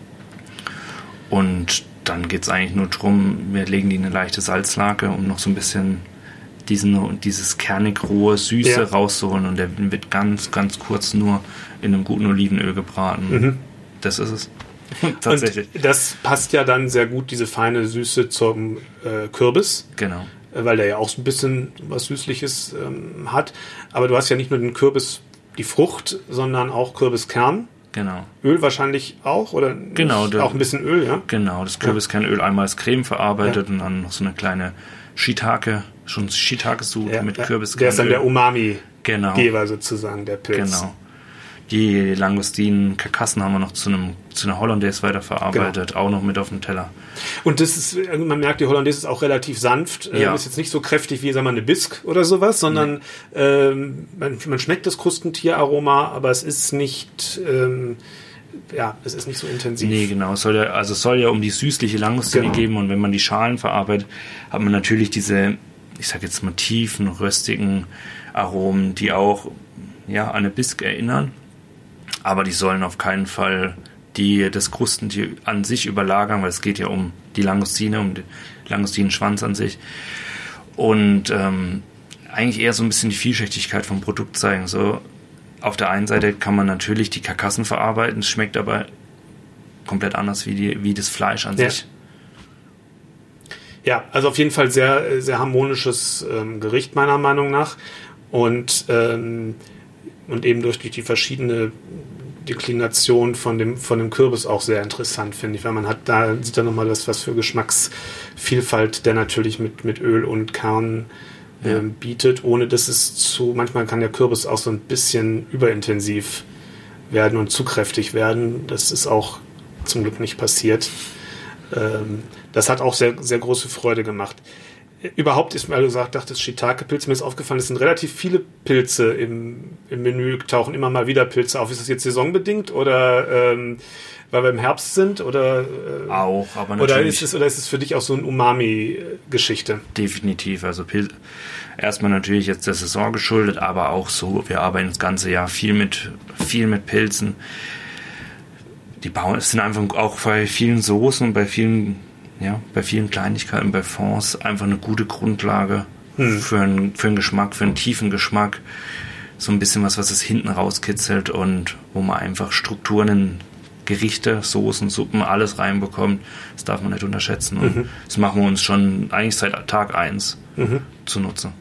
S2: Und dann geht es eigentlich nur darum, wir legen die in eine leichte Salzlake, um noch so ein bisschen dieses kernig rohe Süße rauszuholen und der wird ganz, ganz kurz nur in einem guten Olivenöl gebraten. Das ist es. Tatsächlich.
S1: Und das passt ja dann sehr gut, diese feine Süße zum Kürbis.
S2: Genau.
S1: Weil der ja auch so ein bisschen was Süßliches hat. Aber du hast ja nicht nur den Kürbis, die Frucht, sondern auch Kürbiskern.
S2: Genau.
S1: Öl wahrscheinlich auch, oder
S2: genau,
S1: auch ein bisschen Öl, ja?
S2: Genau, das Kürbiskernöl einmal als Creme verarbeitet und dann noch so eine kleine Shiitake-Sud mit Kürbiskernöl.
S1: Der ist dann der Umami-Geber sozusagen, der Pilz.
S2: Genau. Die Langustinen, Karkassen haben wir noch zu einer Hollandaise weiterverarbeitet, auch noch mit auf dem Teller.
S1: Und das ist, man merkt, die Hollandaise ist auch relativ sanft, ist jetzt nicht so kräftig wie, sagen wir mal, eine Bisque oder sowas, sondern man schmeckt das Krustentieraroma, aber es ist nicht, es ist nicht so intensiv.
S2: Nee, genau. Es soll ja um die süßliche Langustine geben und wenn man die Schalen verarbeitet, hat man natürlich diese, ich sag jetzt mal, tiefen, röstigen Aromen, die auch an eine Bisque erinnern. Aber die sollen auf keinen Fall das Krustentier an sich überlagern, weil es geht ja um die Langustine, um den Langustinenschwanz an sich. Und eigentlich eher so ein bisschen die Vielschichtigkeit vom Produkt zeigen. So, auf der einen Seite kann man natürlich die Karkassen verarbeiten, es schmeckt aber komplett anders wie das Fleisch an sich.
S1: Ja, also auf jeden Fall sehr, sehr harmonisches Gericht meiner Meinung nach. Und eben durch die verschiedene Deklination von dem Kürbis auch sehr interessant, finde ich, weil man sieht da nochmal was für Geschmacksvielfalt, der natürlich mit Öl und Kern bietet, ohne dass es manchmal kann der Kürbis auch so ein bisschen überintensiv werden und zu kräftig werden. Das ist auch zum Glück nicht passiert. Das hat auch sehr, sehr große Freude gemacht. Überhaupt ist, weil du dachtest, Shiitake-Pilze, mir ist aufgefallen, es sind relativ viele Pilze im Menü, tauchen immer mal wieder Pilze auf. Ist das jetzt saisonbedingt oder weil wir im Herbst sind? Oder,
S2: auch, aber natürlich.
S1: Oder ist es für dich auch so eine Umami-Geschichte? Definitiv,
S2: also erstmal natürlich jetzt der Saison geschuldet, aber auch so, wir arbeiten das ganze Jahr viel mit Pilzen. Es sind einfach auch bei vielen Soßen und bei vielen Kleinigkeiten, bei Fonds einfach eine gute Grundlage für einen Geschmack, für einen tiefen Geschmack. So ein bisschen was es hinten rauskitzelt und wo man einfach Strukturen in Gerichte, Soßen, Suppen, alles reinbekommt. Das darf man nicht unterschätzen. Und das machen wir uns schon eigentlich seit Tag 1 zunutze.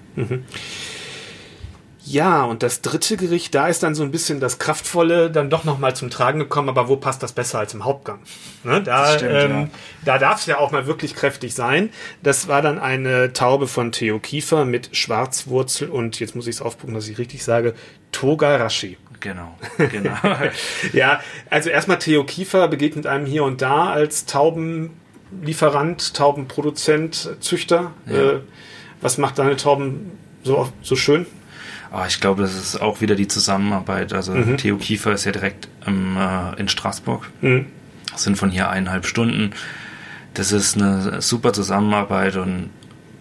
S1: Ja, und das dritte Gericht, da ist dann so ein bisschen das Kraftvolle dann doch nochmal zum Tragen gekommen, aber wo passt das besser als im Hauptgang? Ne? Da darf es ja auch mal wirklich kräftig sein. Das war dann eine Taube von Theo Kiefer mit Schwarzwurzel und, jetzt muss ich es aufgucken, dass ich richtig sage, Togarashi.
S2: Genau.
S1: Ja, also erstmal Theo Kiefer begegnet einem hier und da als Taubenlieferant, Taubenproduzent, Züchter.
S2: Ja.
S1: Was macht deine Tauben so schön?
S2: Ich glaube, das ist auch wieder die Zusammenarbeit. Also Theo Kiefer ist ja direkt in Straßburg. Das sind von hier 1,5 Stunden. Das ist eine super Zusammenarbeit und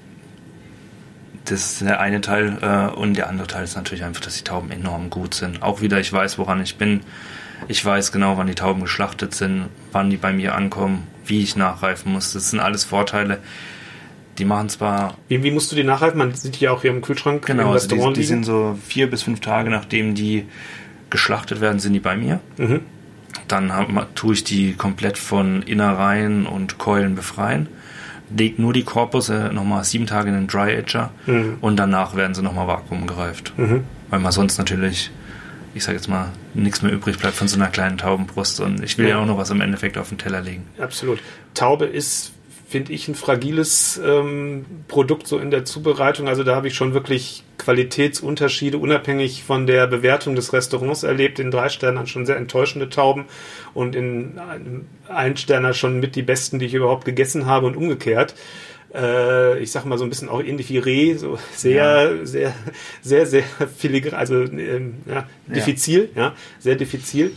S2: das ist der eine Teil. Und der andere Teil ist natürlich einfach, dass die Tauben enorm gut sind. Auch wieder, ich weiß, woran ich bin. Ich weiß genau, wann die Tauben geschlachtet sind, wann die bei mir ankommen, wie ich nachreifen muss. Das sind alles Vorteile. Die machen zwar...
S1: Wie musst du die nachreifen? Man sieht die ja auch hier im Kühlschrank.
S2: Genau, im Restaurant die sind so 4 bis 5 Tage, nachdem die geschlachtet werden, sind die bei mir. Dann tue ich die komplett von Innereien und Keulen befreien. Leg nur die Korpusse nochmal 7 Tage in den Dry Ager und danach werden sie nochmal vakuumgereift. Weil man sonst natürlich, ich sage jetzt mal, nichts mehr übrig bleibt von so einer kleinen Taubenbrust und ich will ja auch noch was im Endeffekt auf den Teller legen.
S1: Absolut. Taube ist, finde ich, ein fragiles Produkt so in der Zubereitung. Also da habe ich schon wirklich Qualitätsunterschiede unabhängig von der Bewertung des Restaurants erlebt. In 3 Sternern schon sehr enttäuschende Tauben und in einem 1 Sterner schon mit die besten, die ich überhaupt gegessen habe und umgekehrt. Ich sag mal so ein bisschen auch ähnlich wie Reh, so sehr filigran, also diffizil, sehr diffizil.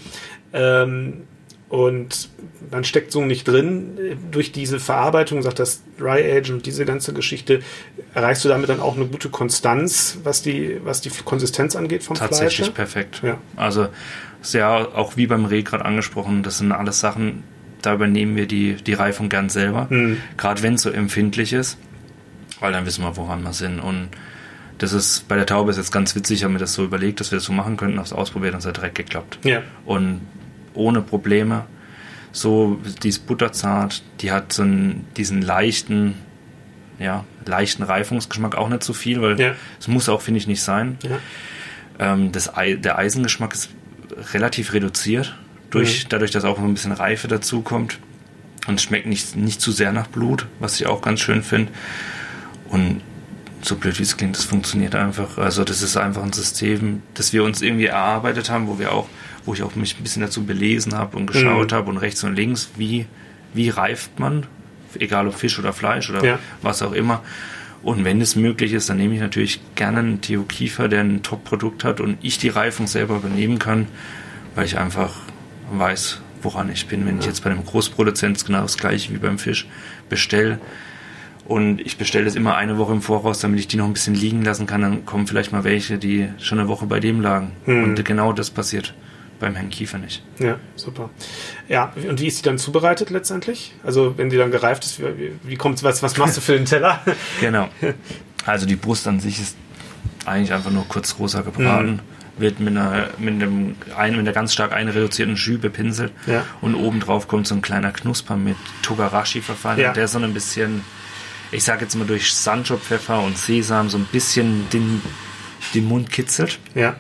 S1: Und man steckt so nicht drin. Durch diese Verarbeitung, sagt das Dry Age und diese ganze Geschichte, erreichst du damit dann auch eine gute Konstanz, was die Konsistenz angeht vom Fleisch?
S2: Tatsächlich perfekt. Ja. Also ist ja auch wie beim Reh gerade angesprochen, das sind alles Sachen, da übernehmen wir die Reifung gern selber. Gerade wenn es so empfindlich ist, weil dann wissen wir, woran wir sind. Und das ist, bei der Taube ist jetzt ganz witzig, ich habe mir das so überlegt, dass wir das so machen könnten, habe es ausprobiert und es hat direkt geklappt.
S1: Ja.
S2: Und ohne Probleme. So, die ist butterzart, die hat so diesen leichten Reifungsgeschmack, auch nicht so viel, weil es muss auch, finde ich, nicht sein. Ja. Der Eisengeschmack ist relativ reduziert, dadurch, dass auch ein bisschen Reife dazukommt. Und es schmeckt nicht zu sehr nach Blut, was ich auch ganz schön finde. Und so blöd wie es klingt, das funktioniert einfach. Also das ist einfach ein System, das wir uns irgendwie erarbeitet haben, wo ich auch mich ein bisschen dazu belesen habe und geschaut habe und rechts und links, wie reift man, egal ob Fisch oder Fleisch oder was auch immer. Und wenn es möglich ist, dann nehme ich natürlich gerne einen Theo Kiefer, der ein Top-Produkt hat und ich die Reifung selber übernehmen kann, weil ich einfach weiß, woran ich bin. Wenn ich jetzt bei einem Großproduzent genau das gleiche wie beim Fisch bestelle, und ich bestelle das immer 1 Woche im Voraus, damit ich die noch ein bisschen liegen lassen kann. Dann kommen vielleicht mal welche, die schon eine Woche bei dem lagen. Und genau das passiert beim Herrn Kiefer nicht.
S1: Ja, super. Ja, und wie ist die dann zubereitet letztendlich? Also wenn die dann gereift ist, wie kommt's, was machst du für den Teller?
S2: Genau. Also die Brust an sich ist eigentlich einfach nur kurz rosa gebraten. Wird mit einer ganz stark einreduzierten Jus bepinselt. Ja. Und obendrauf kommt so ein kleiner Knusper mit Togarashi-Verfahren. Ja. Der so ein bisschen, ich sage jetzt mal durch Sancho-Pfeffer und Sesam so ein bisschen den Mund kitzelt. Ja.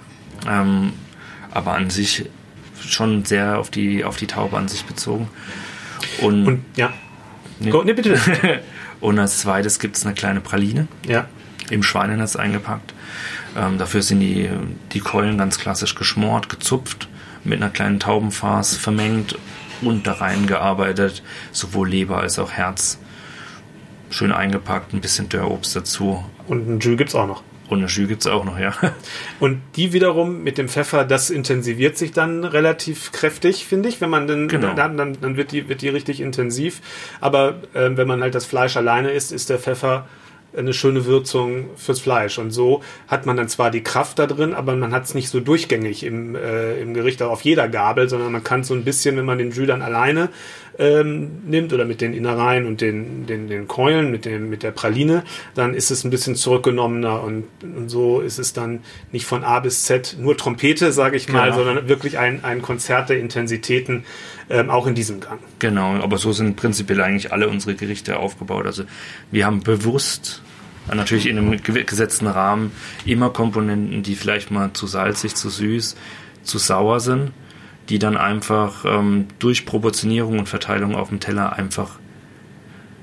S2: Aber an sich schon sehr auf die Taube an sich bezogen. Und
S1: ja.
S2: Nee, bitte. Und als zweites gibt es eine kleine Praline. Ja. Im Schweinenetz eingepackt. Dafür sind die Keulen ganz klassisch geschmort, gezupft, mit einer kleinen Taubenfarce vermengt und da reingearbeitet, sowohl Leber als auch Herz. Schön eingepackt, ein bisschen Dörrobst dazu.
S1: Und ein Jus gibt's auch noch.
S2: Und eine Jus gibt's auch noch, ja.
S1: Und die wiederum mit dem Pfeffer, das intensiviert sich dann relativ kräftig, finde ich. Wenn man dann wird die richtig intensiv. Aber wenn man halt das Fleisch alleine isst, ist der Pfeffer eine schöne Würzung fürs Fleisch. Und so hat man dann zwar die Kraft da drin, aber man hat es nicht so durchgängig im Gericht, auch auf jeder Gabel, sondern man kann so ein bisschen, wenn man den Jus dann alleine nimmt oder mit den Innereien und den Keulen, mit der Praline, dann ist es ein bisschen zurückgenommener und so ist es dann nicht von A bis Z nur Trompete, sage ich mal, sondern wirklich ein Konzert der Intensitäten, auch in diesem Gang.
S2: Genau, aber so sind prinzipiell eigentlich alle unsere Gerichte aufgebaut. Also wir haben bewusst, natürlich in einem gesetzten Rahmen, immer Komponenten, die vielleicht mal zu salzig, zu süß, zu sauer sind, die dann einfach durch Proportionierung und Verteilung auf dem Teller einfach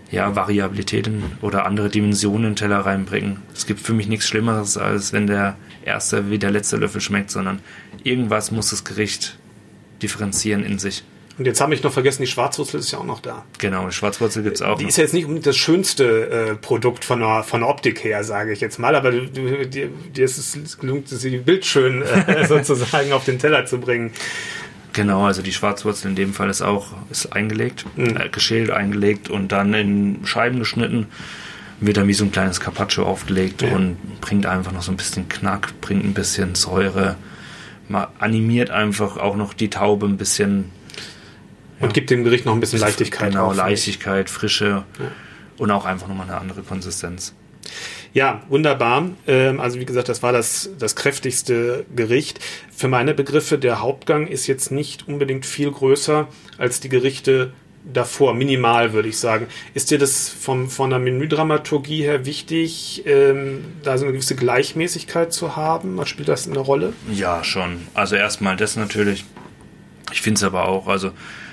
S2: Variabilität oder andere Dimensionen in den Teller reinbringen. Es gibt für mich nichts Schlimmeres, als wenn der erste wie der letzte Löffel schmeckt, sondern irgendwas muss das Gericht differenzieren in sich.
S1: Und jetzt habe ich noch vergessen, die Schwarzwurzel ist ja auch noch da.
S2: Genau, die Schwarzwurzel gibt es auch.
S1: Die ist ja jetzt nicht unbedingt das schönste Produkt von der Optik her, sage ich jetzt mal, aber dir ist es gelungen, die Bild schön sozusagen auf den Teller zu bringen.
S2: Genau, also die Schwarzwurzel in dem Fall ist eingelegt, geschält, eingelegt und dann in Scheiben geschnitten, wird dann wie so ein kleines Carpaccio aufgelegt und bringt einfach noch so ein bisschen Knack, bringt ein bisschen Säure, animiert einfach auch noch die Taube ein bisschen.
S1: Und gibt dem Gericht noch ein bisschen Leichtigkeit.
S2: Genau, Leichtigkeit, Frische und auch einfach nochmal eine andere Konsistenz.
S1: Ja, wunderbar. Also wie gesagt, das war das kräftigste Gericht. Für meine Begriffe, der Hauptgang ist jetzt nicht unbedingt viel größer als die Gerichte davor. Minimal, würde ich sagen. Ist dir das von der Menüdramaturgie her wichtig, da so eine gewisse Gleichmäßigkeit zu haben? Was spielt das eine Rolle?
S2: Ja, schon. Also erstmal das natürlich. Ich finde es aber auch, also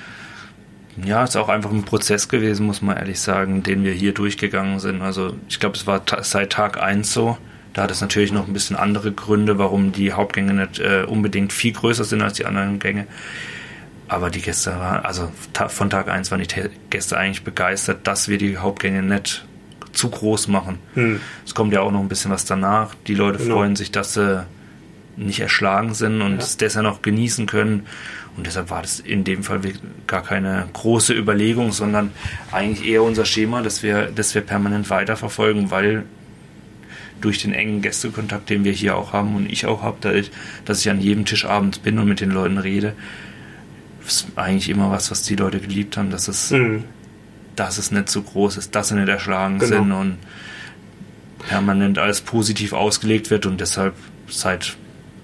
S2: ja, ist auch einfach ein Prozess gewesen, muss man ehrlich sagen, den wir hier durchgegangen sind. Also ich glaube, es war seit Tag 1 so. Da hat es natürlich noch ein bisschen andere Gründe, warum die Hauptgänge nicht unbedingt viel größer sind als die anderen Gänge. Aber die Gäste waren, also von Tag 1 waren die Gäste eigentlich begeistert, dass wir die Hauptgänge nicht zu groß machen. Es kommt ja auch noch ein bisschen was danach. Die Leute freuen sich, dass sie nicht erschlagen sind und es deshalb noch genießen können. Und deshalb war das in dem Fall gar keine große Überlegung, sondern eigentlich eher unser Schema, das wir permanent weiterverfolgen, weil durch den engen Gästekontakt, den wir hier auch haben und ich auch habe, dadurch, dass ich an jedem Tisch abends bin und mit den Leuten rede, ist eigentlich immer was die Leute geliebt haben, dass es nicht so groß ist, dass sie nicht erschlagen sind und permanent alles positiv ausgelegt wird und deshalb seit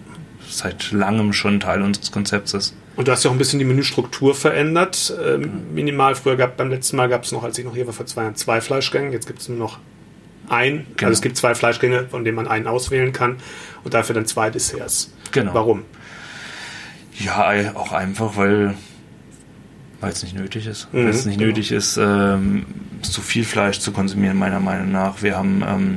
S2: langem schon Teil unseres Konzepts ist.
S1: Und du hast ja auch ein bisschen die Menüstruktur verändert. Minimal, beim letzten Mal gab es noch, als ich noch hier war, vor 2 Jahren 2 Fleischgänge. Jetzt gibt es nur noch einen. Genau. Also es gibt 2 Fleischgänge, von denen man einen auswählen kann. Und dafür dann 2 Desserts.
S2: Genau.
S1: Warum?
S2: Ja, auch einfach, weil es nicht nötig ist. Weil es nicht nötig ist, zu viel Fleisch zu konsumieren, meiner Meinung nach. Wir haben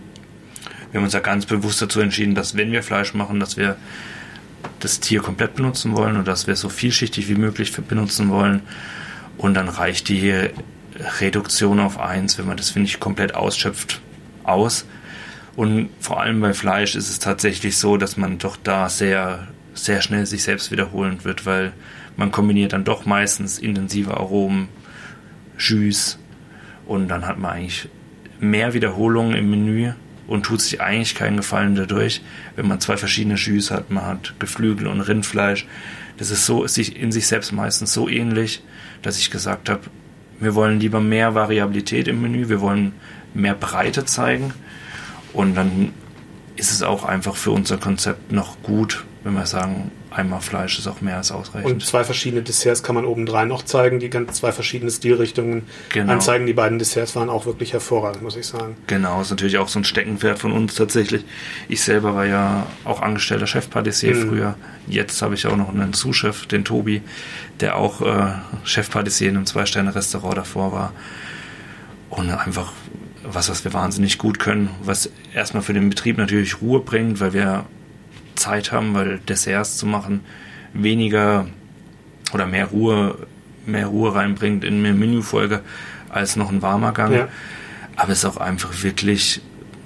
S2: uns ja ganz bewusst dazu entschieden, dass wenn wir Fleisch machen, dass wir das Tier komplett benutzen wollen und dass wir es so vielschichtig wie möglich benutzen wollen. Und dann reicht die Reduktion auf 1, wenn man das, finde ich, komplett ausschöpft, aus. Und vor allem bei Fleisch ist es tatsächlich so, dass man doch da sehr, sehr schnell sich selbst wiederholend wird, weil man kombiniert dann doch meistens intensive Aromen, Jus und dann hat man eigentlich mehr Wiederholungen im Menü und tut sich eigentlich keinen Gefallen dadurch, wenn man 2 verschiedene Jus hat. Man hat Geflügel und Rindfleisch. Das ist in sich selbst meistens so ähnlich, dass ich gesagt habe, wir wollen lieber mehr Variabilität im Menü, wir wollen mehr Breite zeigen und dann ist es auch einfach für unser Konzept noch gut, wenn wir sagen, einmal Fleisch ist auch mehr als ausreichend.
S1: Und 2 verschiedene Desserts kann man obendrein noch zeigen, die ganz 2 verschiedene Stilrichtungen anzeigen. Die beiden Desserts waren auch wirklich hervorragend, muss ich sagen.
S2: Genau, ist natürlich auch so ein Steckenpferd von uns tatsächlich. Ich selber war ja auch angestellter Chefpatissier früher. Jetzt habe ich auch noch einen Sous-Chef, den Tobi, der auch Chefpatissier in einem 2-Sterne-Restaurant davor war. Und einfach was wir wahnsinnig gut können, was erstmal für den Betrieb natürlich Ruhe bringt, weil wir Zeit haben, weil Desserts zu machen weniger oder mehr Ruhe reinbringt in eine Menüfolge als noch ein warmer Gang. Ja. Aber es ist auch einfach wirklich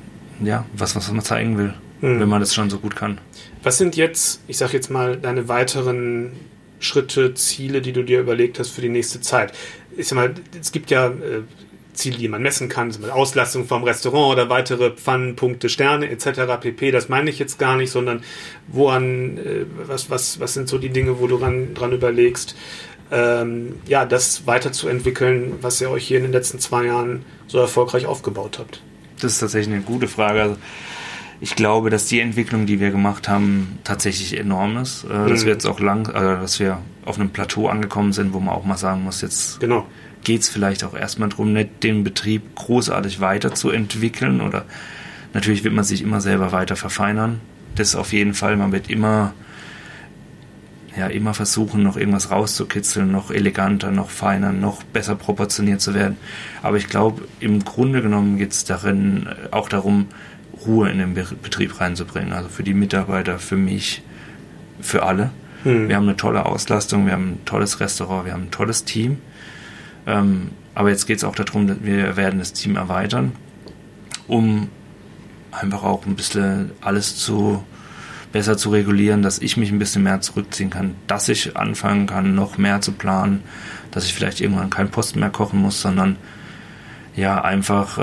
S2: was man zeigen will, wenn man das schon so gut kann.
S1: Was sind jetzt, ich sag jetzt mal, deine weiteren Schritte, Ziele, die du dir überlegt hast für die nächste Zeit? Ich sag mal, es gibt ja Ziele, die man messen kann, zum Beispiel Auslastung vom Restaurant oder weitere Pfannenpunkte, Sterne etc. pp. Das meine ich jetzt gar nicht, sondern was sind so die Dinge, wo du dran überlegst, das weiterzuentwickeln, was ihr euch hier in den letzten 2 Jahren so erfolgreich aufgebaut habt?
S2: Das ist tatsächlich eine gute Frage. Also ich glaube, dass die Entwicklung, die wir gemacht haben, tatsächlich enorm ist. Dass wir jetzt auch dass wir auf einem Plateau angekommen sind, wo man auch mal sagen muss, jetzt geht es vielleicht auch erstmal darum, nicht den Betrieb großartig weiterzuentwickeln oder natürlich wird man sich immer selber weiter verfeinern. Das auf jeden Fall, man wird immer ja immer versuchen, noch irgendwas rauszukitzeln, noch eleganter, noch feiner, noch besser proportioniert zu werden. Aber ich glaube, im Grunde genommen geht es darin auch darum, Ruhe in den Betrieb reinzubringen. Also für die Mitarbeiter, für mich, für alle. Wir haben eine tolle Auslastung, wir haben ein tolles Restaurant, wir haben ein tolles Team. Aber jetzt geht es auch darum, dass wir werden das Team erweitern, um einfach auch ein bisschen alles besser zu regulieren, dass ich mich ein bisschen mehr zurückziehen kann, dass ich anfangen kann, noch mehr zu planen, dass ich vielleicht irgendwann keinen Posten mehr kochen muss, sondern ja einfach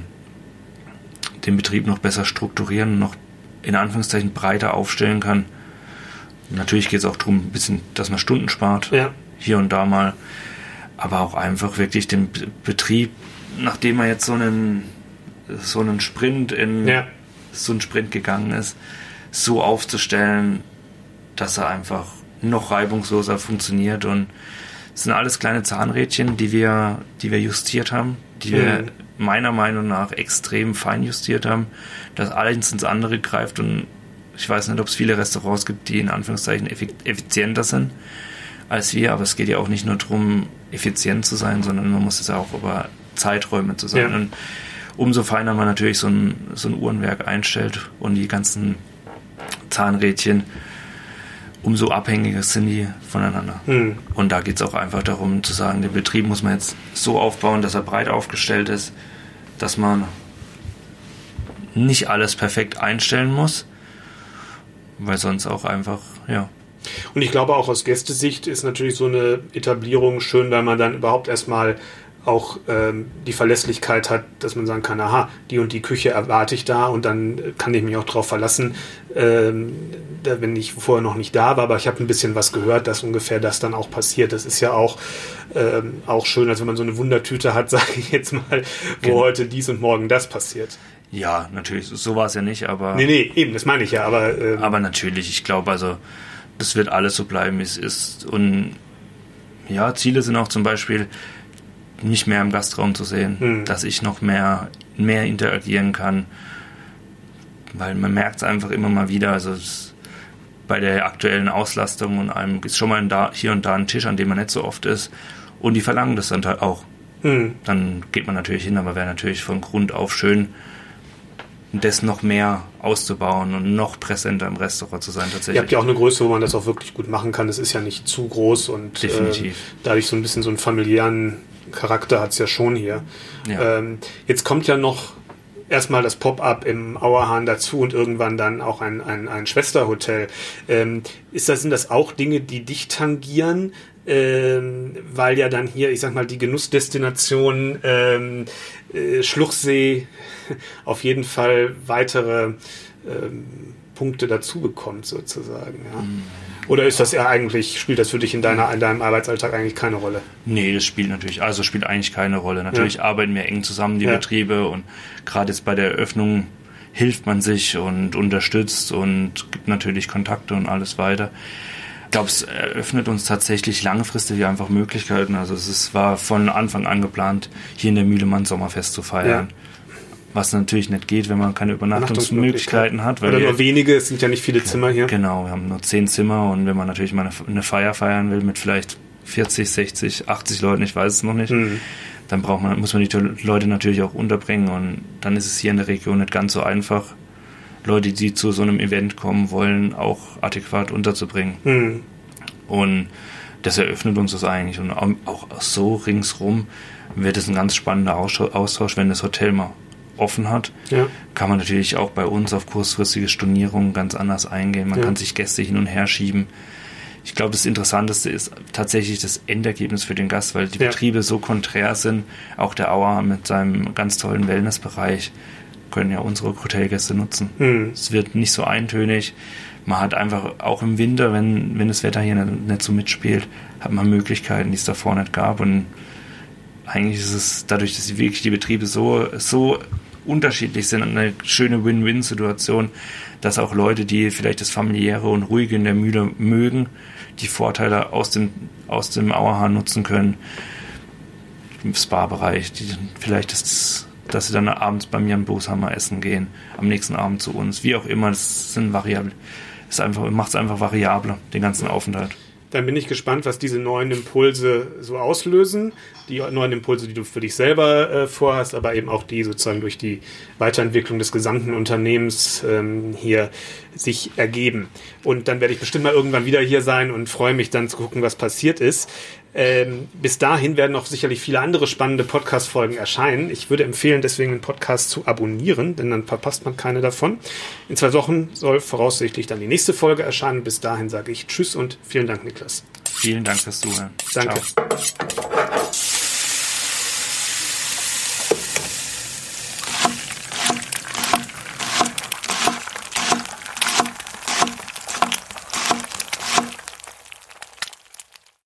S2: den Betrieb noch besser strukturieren, noch in Anführungszeichen breiter aufstellen kann. Natürlich geht es auch darum, ein bisschen, dass man Stunden spart, hier und da mal, aber auch einfach wirklich den Betrieb, nachdem man jetzt so einen Sprint so einen Sprint gegangen ist, so aufzustellen, dass er einfach noch reibungsloser funktioniert. Und es sind alles kleine Zahnrädchen, die wir justiert haben, die wir meiner Meinung nach extrem fein justiert haben, dass alles ins andere greift. Und ich weiß nicht, ob es viele Restaurants gibt, die in Anführungszeichen effizienter sind als wir, aber es geht ja auch nicht nur darum, effizient zu sein, sondern man muss es auch über Zeiträume zu sein. Und umso feiner man natürlich so ein Uhrenwerk einstellt und die ganzen Zahnrädchen, umso abhängiger sind die voneinander. Und da geht es auch einfach darum zu sagen, den Betrieb muss man jetzt so aufbauen, dass er breit aufgestellt ist, dass man nicht alles perfekt einstellen muss, weil sonst auch einfach,
S1: Und ich glaube auch aus Gästesicht ist natürlich so eine Etablierung schön, weil man dann überhaupt erstmal auch die Verlässlichkeit hat, dass man sagen kann, aha, die und die Küche erwarte ich da und dann kann ich mich auch darauf verlassen, wenn ich vorher noch nicht da war, aber ich habe ein bisschen was gehört, dass ungefähr das dann auch passiert. Das ist ja auch schön, als wenn man so eine Wundertüte hat, sage ich jetzt mal, wo heute dies und morgen das passiert.
S2: Ja, natürlich, so war es ja nicht, aber...
S1: Nee, eben, das meine ich ja, aber...
S2: aber natürlich, ich glaube, also, das wird alles so bleiben, wie es ist. Und ja, Ziele sind auch zum Beispiel, mich mehr im Gastraum zu sehen, dass ich noch mehr interagieren kann, weil man merkt es einfach immer mal wieder, also bei der aktuellen Auslastung und einem ist schon mal hier und da ein Tisch, an dem man nicht so oft ist und die verlangen das dann auch. Dann geht man natürlich hin, aber wäre natürlich von Grund auf schön, das noch mehr auszubauen und noch präsenter im Restaurant zu sein tatsächlich.
S1: Ihr habt ja auch eine Größe, wo man das auch wirklich gut machen kann. Es ist ja nicht zu groß und
S2: definitiv.
S1: Dadurch so ein bisschen so einen familiären Charakter hat es ja schon hier.
S2: Ja.
S1: Jetzt kommt ja noch erstmal das Pop-up im Auerhahn dazu und irgendwann dann auch ein Schwesterhotel. Sind das auch Dinge, die dich tangieren? Weil ja dann hier, ich sag mal, die Genussdestination Schluchsee auf jeden Fall weitere Punkte dazu bekommt, sozusagen. Ja. Oder ist das spielt das für dich in deinem Arbeitsalltag eigentlich keine Rolle?
S2: Nee, das spielt eigentlich keine Rolle. Natürlich arbeiten wir eng zusammen, die Betriebe, und gerade jetzt bei der Eröffnung hilft man sich und unterstützt und gibt natürlich Kontakte und alles weiter. Ich glaube, es eröffnet uns tatsächlich langfristig einfach Möglichkeiten. Also war von Anfang an geplant, hier in der Mühlemann Sommerfest zu feiern. Ja. Was natürlich nicht geht, wenn man keine Übernachtungsmöglichkeiten hat.
S1: Oder nur wenige, es sind ja nicht viele Zimmer hier.
S2: Genau, wir haben nur 10 Zimmer, und wenn man natürlich mal eine Feier feiern will mit vielleicht 40, 60, 80 Leuten, ich weiß es noch nicht, dann muss man die Leute natürlich auch unterbringen, und dann ist es hier in der Region nicht ganz so einfach, Leute, die zu so einem Event kommen wollen, auch adäquat unterzubringen. Und das eröffnet uns das eigentlich, und auch so ringsrum wird es ein ganz spannender Austausch, wenn das Hotel mal offen hat, kann man natürlich auch bei uns auf kurzfristige Stornierungen ganz anders eingehen. Man kann sich Gäste hin und her schieben. Ich glaube, das Interessanteste ist tatsächlich das Endergebnis für den Gast, weil die Betriebe so konträr sind. Auch der Auer mit seinem ganz tollen Wellnessbereich können ja unsere Hotelgäste nutzen. Es wird nicht so eintönig. Man hat einfach auch im Winter, wenn das Wetter hier nicht so mitspielt, hat man Möglichkeiten, die es davor nicht gab. Und eigentlich ist es dadurch, dass die Betriebe so unterschiedlich sind, eine schöne Win-Win-Situation, dass auch Leute, die vielleicht das Familiäre und Ruhige in der Mühle mögen, die Vorteile aus dem Auerhahn nutzen können. Im Spa-Bereich, vielleicht dass sie dann abends bei mir am Boshammer essen gehen, am nächsten Abend zu uns, wie auch immer, das sind Variablen. Macht es einfach variabler, den ganzen Aufenthalt.
S1: Dann bin ich gespannt, was diese neuen Impulse so auslösen. Die neuen Impulse, die du für dich selber vorhast, aber eben auch die sozusagen durch die Weiterentwicklung des gesamten Unternehmens hier sich ergeben. Und dann werde ich bestimmt mal irgendwann wieder hier sein und freue mich dann zu gucken, was passiert ist. Bis dahin werden auch sicherlich viele andere spannende Podcast-Folgen erscheinen. Ich würde empfehlen, deswegen den Podcast zu abonnieren, denn dann verpasst man keine davon. In 2 Wochen soll voraussichtlich dann die nächste Folge erscheinen. Bis dahin sage ich Tschüss und vielen Dank, Niklas.
S2: Vielen Dank fürs Zuhören.
S1: Danke.
S2: Ciao.